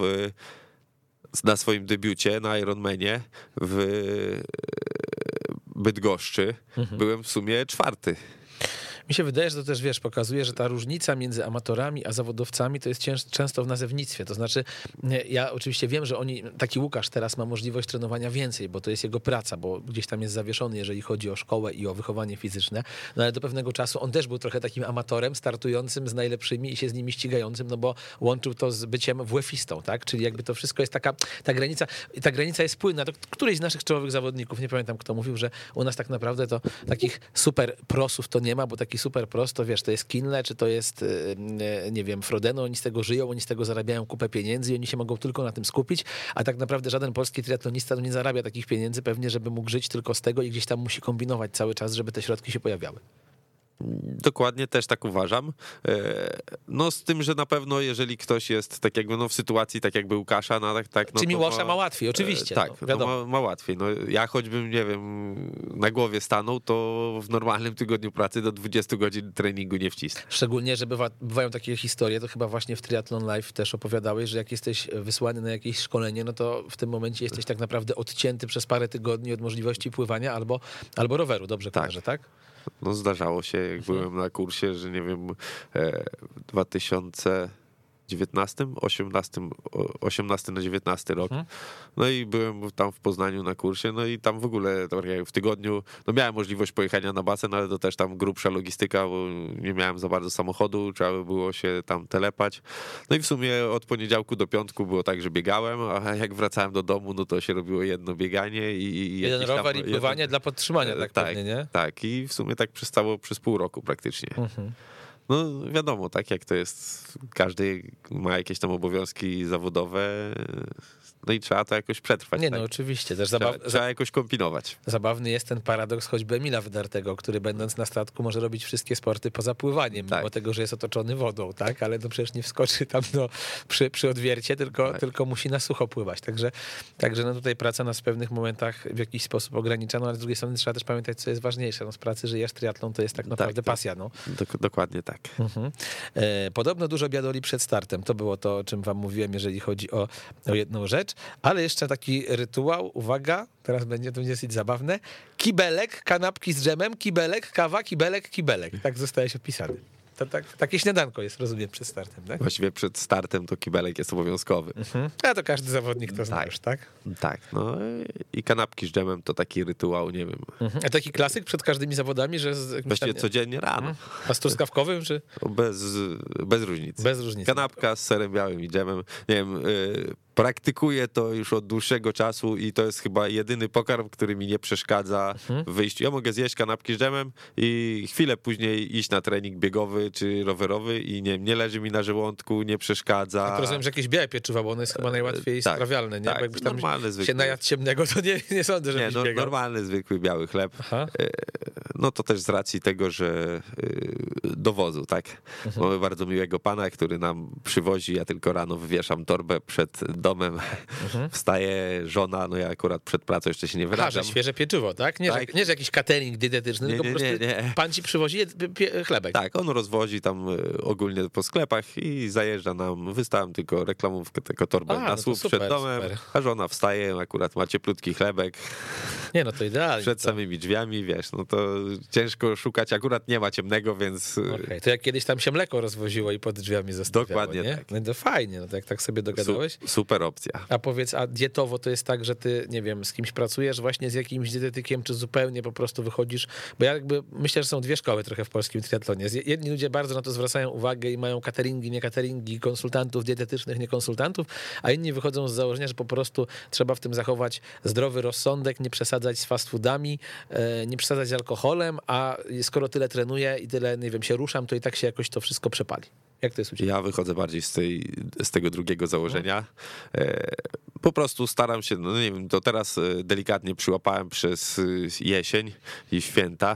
na swoim debiucie na Ironmanie w Bydgoszczy byłem w sumie 4. Mi się wydaje, że to też, wiesz, pokazuje, że ta różnica między amatorami a zawodowcami to jest często w nazewnictwie. To znaczy, ja oczywiście wiem, że taki Łukasz teraz ma możliwość trenowania więcej, bo to jest jego praca, bo gdzieś tam jest zawieszony, jeżeli chodzi o szkołę i o wychowanie fizyczne, no ale do pewnego czasu on też był trochę takim amatorem, startującym z najlepszymi i się z nimi ścigającym, no bo łączył to z byciem WF-istą, tak? Czyli jakby to wszystko jest ta granica jest płynna. To któryś z naszych czołowych zawodników, nie pamiętam kto mówił, że u nas tak naprawdę to takich super prosów to nie ma, bo taki super prosto, wiesz, to jest Kinle, czy to jest, nie wiem, Frodeno, oni z tego żyją, oni z tego zarabiają kupę pieniędzy i oni się mogą tylko na tym skupić, a tak naprawdę żaden polski triatlonista nie zarabia takich pieniędzy pewnie, żeby mógł żyć tylko z tego i gdzieś tam musi kombinować cały czas, żeby te środki się pojawiały. Dokładnie, też tak uważam. No z tym, że na pewno jeżeli ktoś jest tak jakby w sytuacji tak jakby Łukasza, Czy Miłosza ma łatwiej, oczywiście. Tak, ma łatwiej. No, ja choćbym, nie wiem, na głowie stanął, to w normalnym tygodniu pracy do 20 godzin treningu nie wcisnę. Szczególnie, że bywają takie historie, to chyba właśnie w Triathlon Live też opowiadałeś, że jak jesteś wysłany na jakieś szkolenie, no to w tym momencie jesteś tak naprawdę odcięty przez parę tygodni od możliwości pływania albo roweru, dobrze kojarzę, tak? No zdarzało się, jak byłem na kursie, że nie wiem, 2019, 18 na 19 rok. No i byłem tam w Poznaniu na kursie, no i tam w ogóle w tygodniu, no miałem możliwość pojechania na basen, ale to też tam grubsza logistyka, bo nie miałem za bardzo samochodu, trzeba by było się tam telepać. No i w sumie od poniedziałku do piątku było tak, że biegałem, a jak wracałem do domu, no to się robiło jedno bieganie i jeden rower i pływanie dla podtrzymania, tak pewnie, nie? Tak, i w sumie tak przez pół roku praktycznie. No wiadomo, tak jak to jest, każdy ma jakieś tam obowiązki zawodowe, no i trzeba to jakoś przetrwać. Nie, tak? No oczywiście. Też trzeba jakoś kombinować. Zabawny jest ten paradoks choćby Emila Wydartego, który będąc na statku może robić wszystkie sporty poza pływaniem, mimo tego, że jest otoczony wodą, tak? Ale no przecież nie wskoczy tam przy odwiercie, tylko musi na sucho pływać. Także no tutaj praca nas w pewnych momentach w jakiś sposób ogranicza, no ale z drugiej strony trzeba też pamiętać, co jest ważniejsze. No z pracy żyjesz, triatlon to jest tak naprawdę pasja. No. Dokładnie tak. Podobno dużo biadoli przed startem. To było to, o czym wam mówiłem, jeżeli chodzi o jedną rzecz. Ale jeszcze taki rytuał, uwaga, teraz będzie to dosyć zabawne. Kibelek, kanapki z dżemem, kibelek, kawa, kibelek, kibelek. Tak zostałeś opisany. To takie śniadanko jest, rozumiem, przed startem, tak? Właściwie przed startem to kibelek jest obowiązkowy. A to każdy zawodnik to zna Tak. już, tak? Tak, no i kanapki z dżemem to taki rytuał, nie wiem, A taki klasyk przed każdymi zawodami, że z jakimś właściwie tam, codziennie rano, a z truskawkowym, czy bez różnicy. bez różnicy? Kanapka z serem białym i dżemem, nie wiem, praktykuję to już od dłuższego czasu i to jest chyba jedyny pokarm, który mi nie przeszkadza w wyjściu. Ja mogę zjeść kanapki z dżemem i chwilę później iść na trening biegowy czy rowerowy i nie leży mi na żołądku, nie przeszkadza. Tak, rozumiem, że jakieś białe pieczywa, bo ono jest chyba najłatwiej tak, sprawialne, nie? tak, Bo jakbyś tam normalny, się zwykły. najadł ciemnego, to nie sądzę, że Nie, byś no, biegał. normalny, zwykły biały chleb. Aha. No to też z racji tego, że dowozu, tak? Mamy bardzo miłego pana, który nam przywozi, ja tylko rano wywieszam torbę przed domem, wstaje żona, no ja akurat przed pracą jeszcze się nie Aha, wyrażam. że świeże pieczywo, tak? Nie, Tak. Że jakiś catering dietetyczny, Nie, tylko nie, po prostu nie. pan ci przywozi chlebek. Tak, on rozwozi tam ogólnie po sklepach i zajeżdża nam, wystawiam tylko reklamówkę, tylko torbę A, na no to słup super, przed domem, super. a żona wstaje, akurat ma cieplutki chlebek Nie, no to idealnie. przed samymi drzwiami, wiesz, no to ciężko szukać, akurat nie ma ciemnego, więc Okej, to jak kiedyś tam się mleko rozwoziło i pod drzwiami zostawiało, Dokładnie nie? tak. No to fajnie, no to jak tak sobie dogadałeś. super opcja. A powiedz, a dietowo to jest tak, że ty, nie wiem, z kimś pracujesz właśnie z jakimś dietetykiem, czy zupełnie po prostu wychodzisz, bo ja jakby myślę, że są dwie szkoły trochę w polskim triatlonie. Jedni ludzie bardzo na to zwracają uwagę i mają cateringi, nie cateringi, konsultantów dietetycznych, nie konsultantów, a inni wychodzą z założenia, że po prostu trzeba w tym zachować zdrowy rozsądek, nie przesadzać z fast foodami, nie przesadzać z alkoholem, a skoro tyle trenuję i tyle, nie wiem, się ruszam, to i tak się jakoś to wszystko przepali. Jak to jest u ciebie? Ja wychodzę bardziej z tego drugiego założenia. Po prostu staram się, no nie wiem, to teraz delikatnie przyłapałem przez jesień i święta.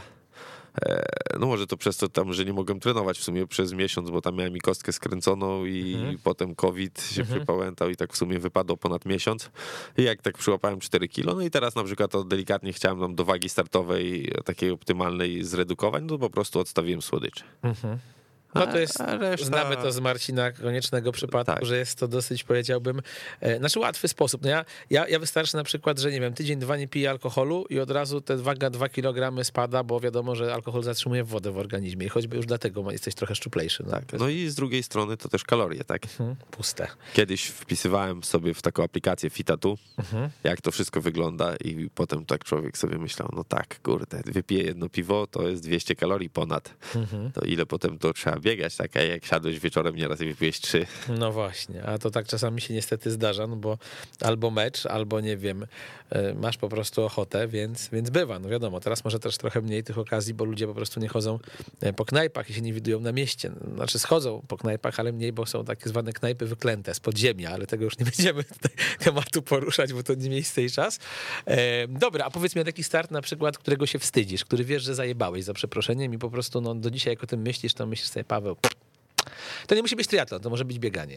No może to przez to tam, że nie mogłem trenować w sumie przez miesiąc, bo tam miałem i kostkę skręconą i potem COVID się przypałętał i tak w sumie wypadło ponad miesiąc. I jak tak przyłapałem 4 kilo, no i teraz na przykład to delikatnie chciałem tam do wagi startowej takiej optymalnej zredukować, no to po prostu odstawiłem słodycze. No to jest, A reszta- znamy to z Marcina Koniecznego przypadku, Tak. że jest to dosyć, powiedziałbym, znaczy łatwy sposób. No ja wystarczy na przykład, że nie wiem, tydzień, dwa nie piję alkoholu i od razu ta waga 2 kg spada, bo wiadomo, że alkohol zatrzymuje wodę w organizmie i choćby już dlatego jesteś trochę szczuplejszy. No, Tak. No i z drugiej strony to też kalorie, tak? Puste. Kiedyś wpisywałem sobie w taką aplikację Fitatu, jak to wszystko wygląda i potem tak człowiek sobie myślał, no tak, kurde, wypiję jedno piwo, to jest 200 kalorii ponad. To ile potem to trzeba biegać, tak? A jak siadłeś wieczorem nieraz i wypiłeś 3. No właśnie, a to tak czasami się niestety zdarza, no bo albo mecz, albo nie wiem, masz po prostu ochotę, więc bywa, no wiadomo, teraz może też trochę mniej tych okazji, bo ludzie po prostu nie chodzą po knajpach i się nie widują na mieście, znaczy schodzą po knajpach, ale mniej, bo są takie zwane knajpy wyklęte z podziemia, ale tego już nie będziemy tutaj tematu poruszać, bo to nie miejsce i czas. Dobra, a powiedz mi o taki start na przykład, którego się wstydzisz, który wiesz, że zajebałeś za przeproszeniem i po prostu no, do dzisiaj jak o tym myślisz, to myślisz sobie, Paweł, to nie musi być triatlon, to może być bieganie.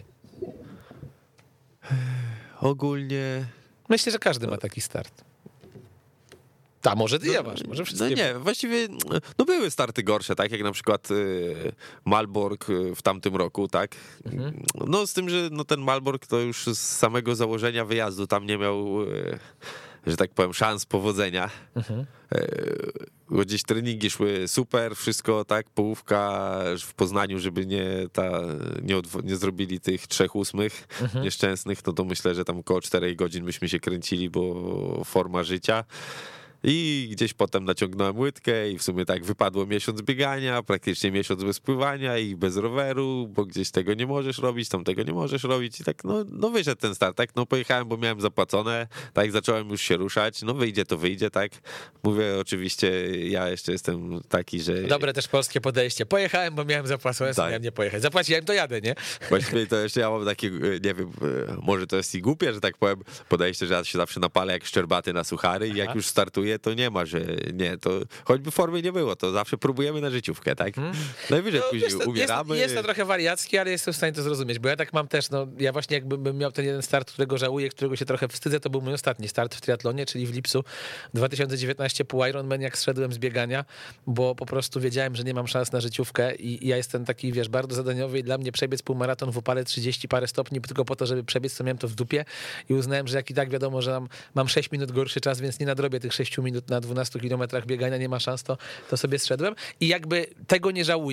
Ogólnie... Myślę, że każdy ma taki start. A może ty ja masz, może wszystkie. No nie, właściwie no były starty gorsze, tak jak na przykład Malbork w tamtym roku, tak? No z tym, że no ten Malbork to już z samego założenia wyjazdu tam nie miał, że tak powiem, szans powodzenia. Bo gdzieś treningi szły super, wszystko tak, połówka w Poznaniu, żeby nie zrobili tych 3/8 nieszczęsnych, no to myślę, że tam około 4 godzin byśmy się kręcili, bo forma życia. I gdzieś potem naciągnąłem łydkę i w sumie tak wypadło miesiąc biegania, praktycznie miesiąc bez pływania i bez roweru, bo gdzieś tego nie możesz robić, tam tego nie możesz robić i tak no wyszedł ten start, tak, no pojechałem, bo miałem zapłacone, tak, zacząłem już się ruszać, no wyjdzie, tak, mówię oczywiście, ja jeszcze jestem taki, że... Dobre też polskie podejście, pojechałem, bo miałem zapłacone, Tak. miałem nie pojechać, zapłaciłem, to jadę, nie? Właściwie to jeszcze ja mam takie, nie wiem, może to jest i głupie, że tak powiem, podejście, że ja się zawsze napalę jak szczerbaty na suchary i jak już startuję, to nie ma, że nie, to choćby formy nie było, to zawsze próbujemy na życiówkę, tak? Najwyżej No, później wiesz, to umieramy. jest to trochę wariackie, ale jestem w stanie to zrozumieć, bo ja tak mam też, no ja właśnie jakbym miał ten jeden start, którego żałuję, którego się trochę wstydzę, to był mój ostatni start w triatlonie, czyli w lipcu 2019 pół Ironman, jak zszedłem z biegania, bo po prostu wiedziałem, że nie mam szans na życiówkę i ja jestem taki, wiesz, bardzo zadaniowy i dla mnie przebiec półmaraton w upale 30 parę stopni, tylko po to, żeby przebiec, to miałem to w dupie i uznałem, że jak i tak wiadomo, że mam 6 minut gorszy czas, więc nie nadrobię tych 6 minut na 12 kilometrach biegania, nie ma szans, to sobie zszedłem i jakby tego nie żałuję,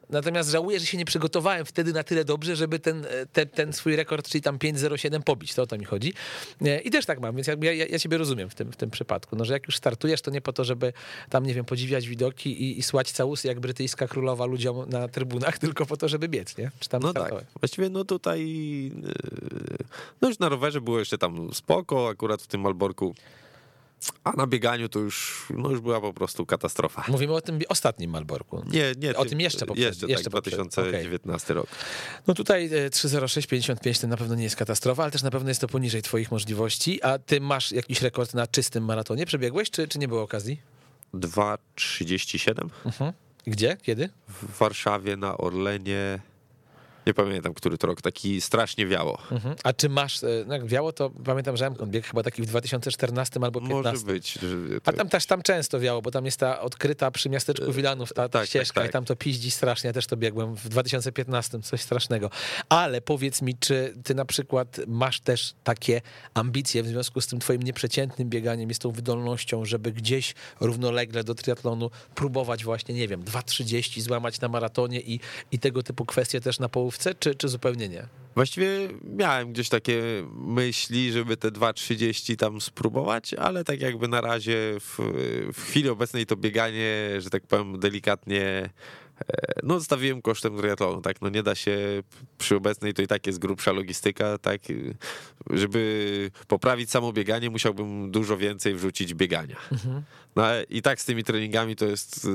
natomiast żałuję, że się nie przygotowałem wtedy na tyle dobrze, żeby ten swój rekord, czyli tam 5:07 pobić, to o to mi chodzi. I też tak mam, więc jakby ja ciebie rozumiem w tym przypadku, no, że jak już startujesz, to nie po to, żeby tam, nie wiem, podziwiać widoki i słać całusy jak brytyjska królowa ludziom na trybunach, tylko po to, żeby biec, nie? Czy tam No startować. tak, właściwie no tutaj, no już na rowerze było jeszcze tam spoko, akurat w tym Malborku, a na bieganiu to już była po prostu katastrofa. Mówimy o tym ostatnim Malborku. Nie, o tym jeszcze poprzednim. Jeszcze tak, 2019 rok. No tutaj 3:06:55 to na pewno nie jest katastrofa, ale też na pewno jest to poniżej twoich możliwości. A ty masz jakiś rekord na czystym maratonie? Przebiegłeś, czy nie było okazji? 2:37 Gdzie? Kiedy? w Warszawie na Orlenie. Nie pamiętam, który to rok, taki strasznie wiało. A czy masz, no jak wiało, to pamiętam, że on biegł chyba taki w 2014 albo 2015. Może być. A tam często wiało, bo tam jest ta odkryta przy miasteczku Wilanów ta ścieżka tak. i tam to piździ strasznie. Ja też to biegłem w 2015, coś strasznego. Ale powiedz mi, czy ty na przykład masz też takie ambicje w związku z tym twoim nieprzeciętnym bieganiem i z tą wydolnością, żeby gdzieś równolegle do triatlonu próbować właśnie, nie wiem, 2:30 złamać na maratonie i tego typu kwestie też na połówce, czy zupełnie nie? Właściwie miałem gdzieś takie myśli, żeby te 2:30 tam spróbować, ale tak jakby na razie w chwili obecnej to bieganie, że tak powiem delikatnie, no stawiłem kosztem triatlonu, tak, no nie da się przy obecnej, to i tak jest grubsza logistyka, tak, żeby poprawić samo bieganie, musiałbym dużo więcej wrzucić biegania. No i tak z tymi treningami to jest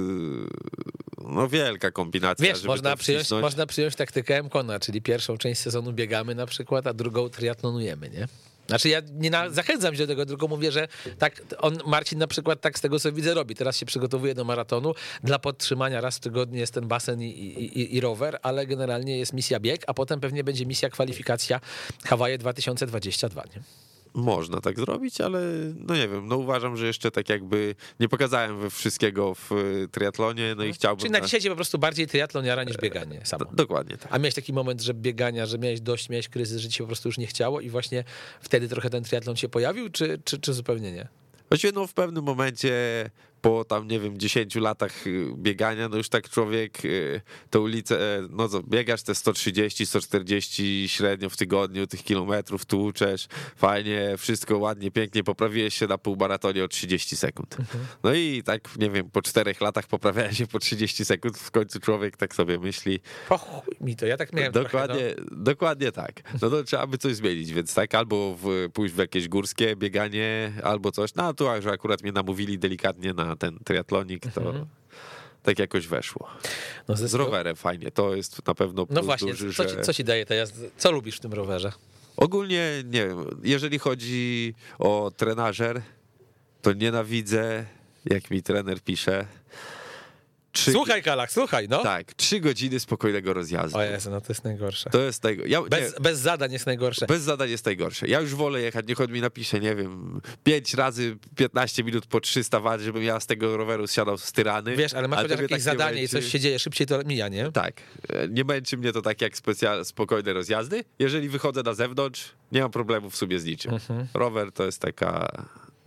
no wielka kombinacja. Wiesz, można przyjąć taktykę Mkona, czyli pierwszą część sezonu biegamy na przykład, a drugą triatlonujemy, nie? Znaczy ja nie zachęcam się do tego, tylko mówię, że tak Marcin na przykład tak z tego co widzę robi. Teraz się przygotowuje do maratonu. Dla podtrzymania raz w tygodniu jest ten basen i rower, ale generalnie jest misja bieg, a potem pewnie będzie misja kwalifikacja Hawaje 2022. Nie? Można tak zrobić, ale no nie wiem, no uważam, że jeszcze tak jakby nie pokazałem we wszystkiego w triatlonie, no i chciałbym... Czyli na dzisiaj cię po prostu bardziej triatlon jara niż bieganie samo. Dokładnie tak. A miałeś taki moment, że biegania, że miałeś dość, miałeś kryzys, że ci się po prostu już nie chciało i właśnie wtedy trochę ten triatlon się pojawił, czy zupełnie nie? Właściwie no w pewnym momencie po tam, nie wiem, 10 latach biegania, no już tak człowiek to ulicę, no co, biegasz te 130, 140 średnio w tygodniu, tych kilometrów, tłuczesz, fajnie, wszystko ładnie, pięknie, poprawiłeś się na półmaratonie o 30 sekund. No i tak, nie wiem, po 4 latach poprawiałem się po 30 sekund, w końcu człowiek tak sobie myśli. Po chuj mi to, ja tak miałem Dokładnie, trochę, dokładnie tak. No to trzeba by coś zmienić, więc tak, albo pójść w jakieś górskie bieganie, albo coś, no a tu że akurat mnie namówili delikatnie na ten triatlonik, to tak jakoś weszło. No z rowerem fajnie, to jest na pewno plus no właśnie, duży, co ci daje ta jazda? Co lubisz w tym rowerze? Ogólnie, nie wiem, jeżeli chodzi o trenażer, to nienawidzę, jak mi trener pisze. Słuchaj, Kalach, słuchaj, no. Tak, 3 godziny spokojnego rozjazdu. O Jezu, no to jest najgorsze. To jest Bez zadań jest najgorsze. Bez zadań jest najgorsze. Ja już wolę jechać, niech on mi napisze, nie wiem, 5 razy 15 minut po 300 W, żebym ja z tego roweru zsiadał z tyrany. Wiesz, ale masz chociaż jakieś zadanie i coś się dzieje, szybciej to mija, nie? Tak. Nie męczy mnie to tak jak spokojne rozjazdy. Jeżeli wychodzę na zewnątrz, nie mam problemów w sobie z niczym. Rower to jest taka...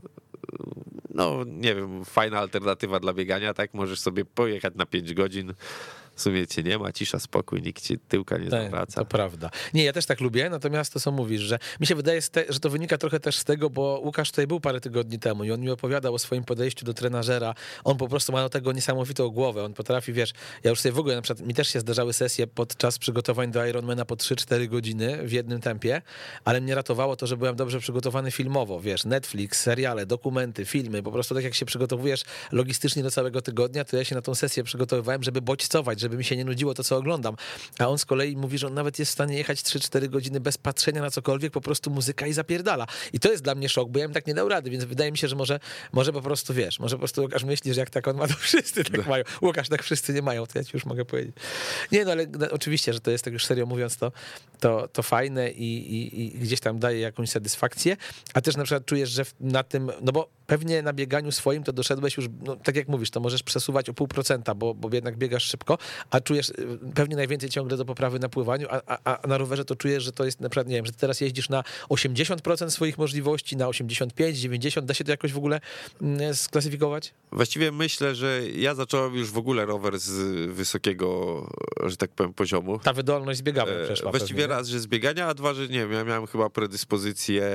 No, nie wiem, fajna alternatywa dla biegania, tak? Możesz sobie pojechać na 5 godzin, w sumie cię nie ma, cisza, spokój, nikt ci tyłka nie zawraca. To prawda. Nie, ja też tak lubię, natomiast to co mówisz, że mi się wydaje, że to wynika trochę też z tego, bo Łukasz tutaj był parę tygodni temu i on mi opowiadał o swoim podejściu do trenażera. On po prostu ma do tego niesamowitą głowę. On potrafi, wiesz, ja już sobie w ogóle, na przykład mi też się zdarzały sesje podczas przygotowań do Ironmana po 3-4 godziny w jednym tempie, ale mnie ratowało to, że byłem dobrze przygotowany filmowo, wiesz, Netflix, seriale, dokumenty, filmy, po prostu tak jak się przygotowujesz logistycznie do całego tygodnia, to ja się na tą sesję przygotowywałem, żeby bodźcować, żeby mi się nie nudziło to, co oglądam. A on z kolei mówi, że on nawet jest w stanie jechać 3-4 godziny bez patrzenia na cokolwiek, po prostu muzyka i zapierdala. I to jest dla mnie szok, bo ja bym tak nie dał rady, więc wydaje mi się, że może po prostu, wiesz, może po prostu Łukasz myśli, że jak tak on ma, to wszyscy tak mają. Łukasz, tak wszyscy nie mają, to ja ci już mogę powiedzieć. Nie, no ale oczywiście, że to jest, tak już serio mówiąc, to fajne i gdzieś tam daje jakąś satysfakcję, a też na przykład czujesz, że na tym, no bo pewnie na bieganiu swoim to doszedłeś już, no, tak jak mówisz, to możesz przesuwać o 0,5%, bo jednak biegasz szybko, a czujesz pewnie najwięcej ciągle do poprawy na pływaniu, a na rowerze to czujesz, że to jest naprawdę, nie wiem, że ty teraz jeździsz na 80% swoich możliwości, na 85, 90, da się to jakoś w ogóle sklasyfikować? Właściwie myślę, że ja zacząłem już w ogóle rower z wysokiego, że tak powiem, poziomu. Ta wydolność z biegania przeszła. Właściwie pewnie, raz, że z biegania, a dwa, że nie wiem, ja miałem chyba predyspozycję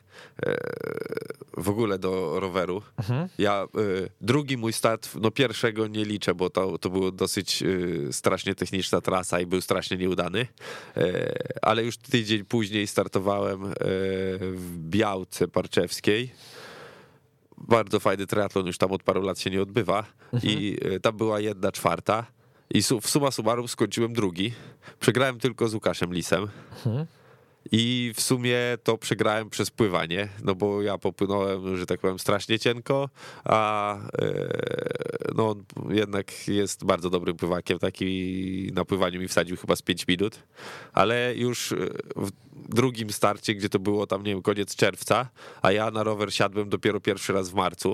w ogóle do roweru. Ja drugi mój start, no pierwszego nie liczę, bo to było dosyć strasznie techniczna trasa i był strasznie nieudany, ale już tydzień później startowałem w Białce Parczewskiej. Bardzo fajny triatlon, już tam od paru lat się nie odbywa i tam była 1/4 i w summa summarum skończyłem drugi. Przegrałem tylko z Łukaszem Lisem. I w sumie to przegrałem przez pływanie, no bo ja popłynąłem, że tak powiem, strasznie cienko, a no on jednak jest bardzo dobrym pływakiem, taki na pływaniu mi wsadził chyba z 5 minut, ale już w drugim starcie, gdzie to było tam, nie wiem, koniec czerwca, a ja na rower siadłem dopiero pierwszy raz w marcu,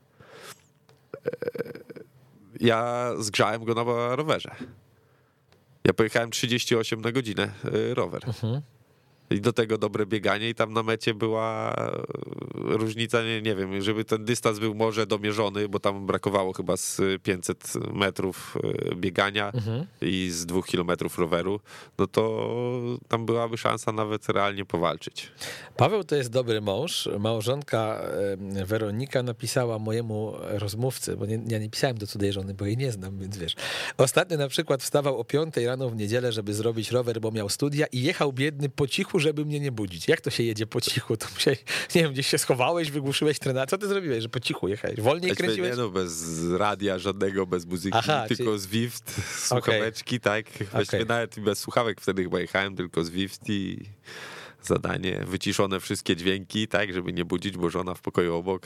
ja zgrzałem go na rowerze. Ja pojechałem 38 na godzinę rower. I do tego dobre bieganie i tam na mecie była różnica, nie wiem, żeby ten dystans był może domierzony, bo tam brakowało chyba z 500 metrów biegania i z 2 kilometrów roweru, no to tam byłaby szansa nawet realnie powalczyć. Paweł to jest dobry mąż. Małżonka Weronika napisała mojemu rozmówcy, bo ja nie pisałem do cudzej żony, bo jej nie znam, więc wiesz. Ostatnio na przykład wstawał o 5 rano w niedzielę, żeby zrobić rower, bo miał studia i jechał biedny po cichu, żeby mnie nie budzić. Jak to się jedzie po cichu? To musiałeś, nie wiem, gdzieś się schowałeś, wygłuszyłeś trenera. Co ty zrobiłeś, że po cichu jechałeś? Wolniej kręciłeś? Nie, no bez radia żadnego, bez muzyki, tylko z Zwift, słuchaweczki, tak. Właściwie nawet bez słuchawek wtedy chyba jechałem, tylko z Zwift i zadanie, wyciszone wszystkie dźwięki, tak, żeby nie budzić, bo żona w pokoju obok.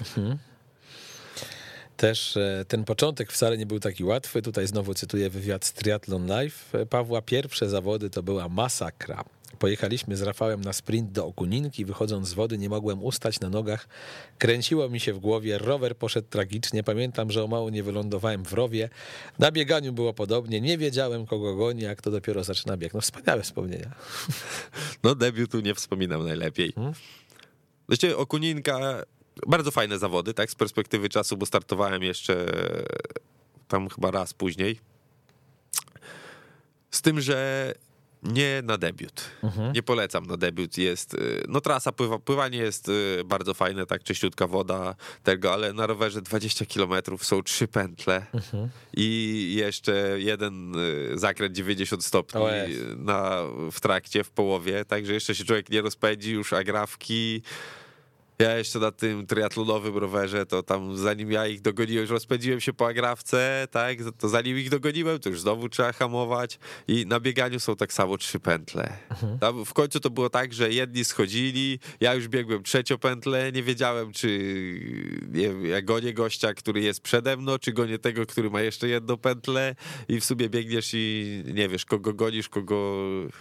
Też ten początek wcale nie był taki łatwy. Tutaj znowu cytuję wywiad z Triathlon Live Pawła. Pierwsze zawody to była masakra. Pojechaliśmy z Rafałem na sprint do Okuninki. Wychodząc z wody nie mogłem ustać na nogach. Kręciło mi się w głowie. Rower poszedł tragicznie. Pamiętam, że o mało nie wylądowałem w rowie. Na bieganiu było podobnie. Nie wiedziałem, kogo goni, jak to dopiero zaczyna bieg. No wspaniałe wspomnienia. No debiutu nie wspominam najlepiej. Właściwie Okuninka, bardzo fajne zawody, tak, z perspektywy czasu, bo startowałem jeszcze tam chyba raz później. Z tym, że nie na debiut. Nie polecam na debiut. Jest, no trasa, pływanie jest bardzo fajne, tak, czyściutka woda tego, ale na rowerze 20 km są 3 pętle i jeszcze jeden zakręt 90 stopni w trakcie, w połowie, także jeszcze się człowiek nie rozpędzi, już agrawki. Ja jeszcze na tym triatlonowym rowerze, to tam zanim ja ich dogoniłem, już rozpędziłem się po agrawce, tak, to zanim ich dogoniłem, to już znowu trzeba hamować i na bieganiu są tak samo 3 pętle. Tam w końcu to było tak, że jedni schodzili, ja już biegłem 3. pętlę, nie wiedziałem, czy nie wiem, ja gonię gościa, który jest przede mną, czy gonię tego, który ma jeszcze 1 pętlę i w sumie biegniesz i nie wiesz, kogo gonisz, kogo...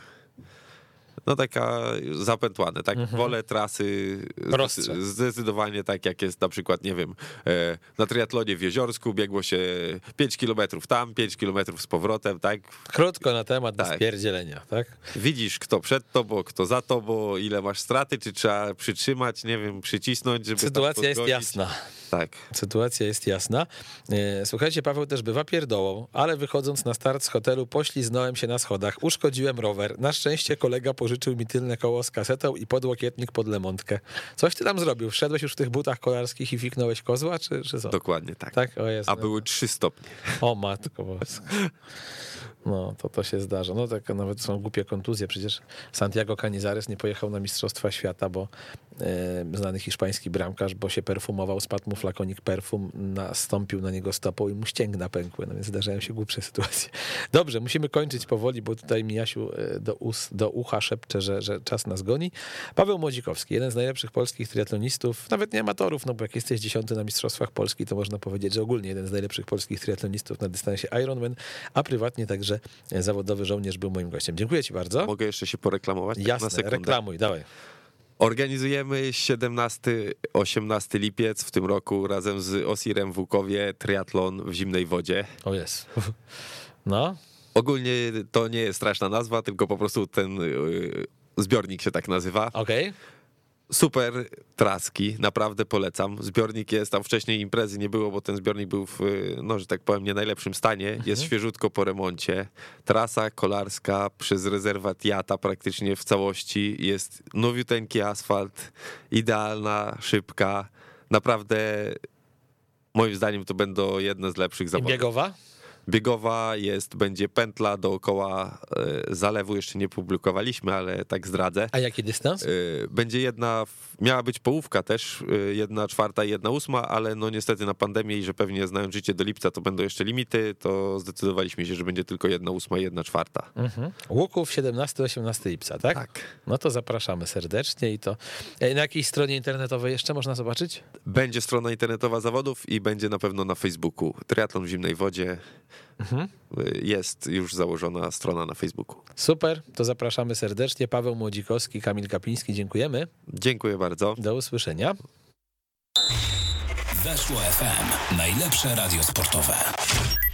No taka zapętłane, tak, wolę trasy zdecydowanie tak, jak jest na przykład, nie wiem, na triatlonie w Jeziorsku biegło się 5 kilometrów tam, 5 kilometrów z powrotem, tak. Krótko na temat bez pierdzielenia, tak? Widzisz, kto przed tobą, kto za tobą, ile masz straty, czy trzeba przytrzymać, nie wiem, przycisnąć, żeby sytuacja jest jasna. Tak. Sytuacja jest jasna. Słuchajcie, Paweł też bywa pierdołą, ale wychodząc na start z hotelu, pośliznąłem się na schodach, uszkodziłem rower. Na szczęście kolega pożyczył mi tylne koło z kasetą i podłokietnik pod lemontkę. Coś ty tam zrobił? Wszedłeś już w tych butach kolarskich i fiknąłeś kozła, czy co? Dokładnie tak. Tak? O Jezu. A były 3 stopnie. O matko boska. No, to się zdarza. No tak, nawet są głupie kontuzje. Przecież Santiago Canizares nie pojechał na Mistrzostwa Świata, bo znany hiszpański bramkarz, bo się perfumował, spadł mu flakonik perfum, nastąpił na niego stopą i mu ścięgna pękły. No więc zdarzają się głupsze sytuacje. Dobrze, musimy kończyć powoli, bo tutaj Miasiu do ucha szepcze, że czas nas goni. Paweł Młodzikowski, jeden z najlepszych polskich triatlonistów, nawet nie amatorów, no bo jak jesteś 10. na Mistrzostwach Polski, to można powiedzieć, że ogólnie jeden z najlepszych polskich triatlonistów na dystansie Ironman, a prywatnie także zawodowy żołnierz był moim gościem. Dziękuję ci bardzo. Mogę jeszcze się poreklamować? Jasne, na sekundę. reklamuj, dawaj. Organizujemy 17-18 lipiec w tym roku razem z Osirem w Łukowie triatlon w zimnej wodzie. O jest. No. Ogólnie to nie jest straszna nazwa, tylko po prostu ten zbiornik się tak nazywa. Okej. Super traski, naprawdę polecam. Zbiornik jest, tam wcześniej imprezy nie było, bo ten zbiornik był w, no, że tak powiem, nie najlepszym stanie. Jest świeżutko po remoncie. Trasa kolarska przez rezerwat Jata praktycznie w całości. Jest nowiuteńki asfalt, idealna, szybka. Naprawdę, moim zdaniem, to będą jedne z lepszych I zawodów. biegowa? Biegowa będzie pętla dookoła zalewu, jeszcze nie publikowaliśmy, ale tak zdradzę. A jaki dystans? Będzie miała być połówka też, 1/4 i 1/8, ale no niestety na pandemię i że pewnie znając życie do lipca to będą jeszcze limity, to zdecydowaliśmy się, że będzie tylko 1/8 i 1/4. Łuków 17-18 lipca, tak? Tak. No to zapraszamy serdecznie i to na jakiej stronie internetowej jeszcze można zobaczyć? Będzie strona internetowa zawodów i będzie na pewno na Facebooku. Triatlon w zimnej wodzie. Jest już założona strona na Facebooku. Super, to zapraszamy serdecznie. Paweł Młodzikowski, Kamil Kapiński, dziękujemy. Dziękuję bardzo. Do usłyszenia. Weszło FM. Najlepsze radio sportowe.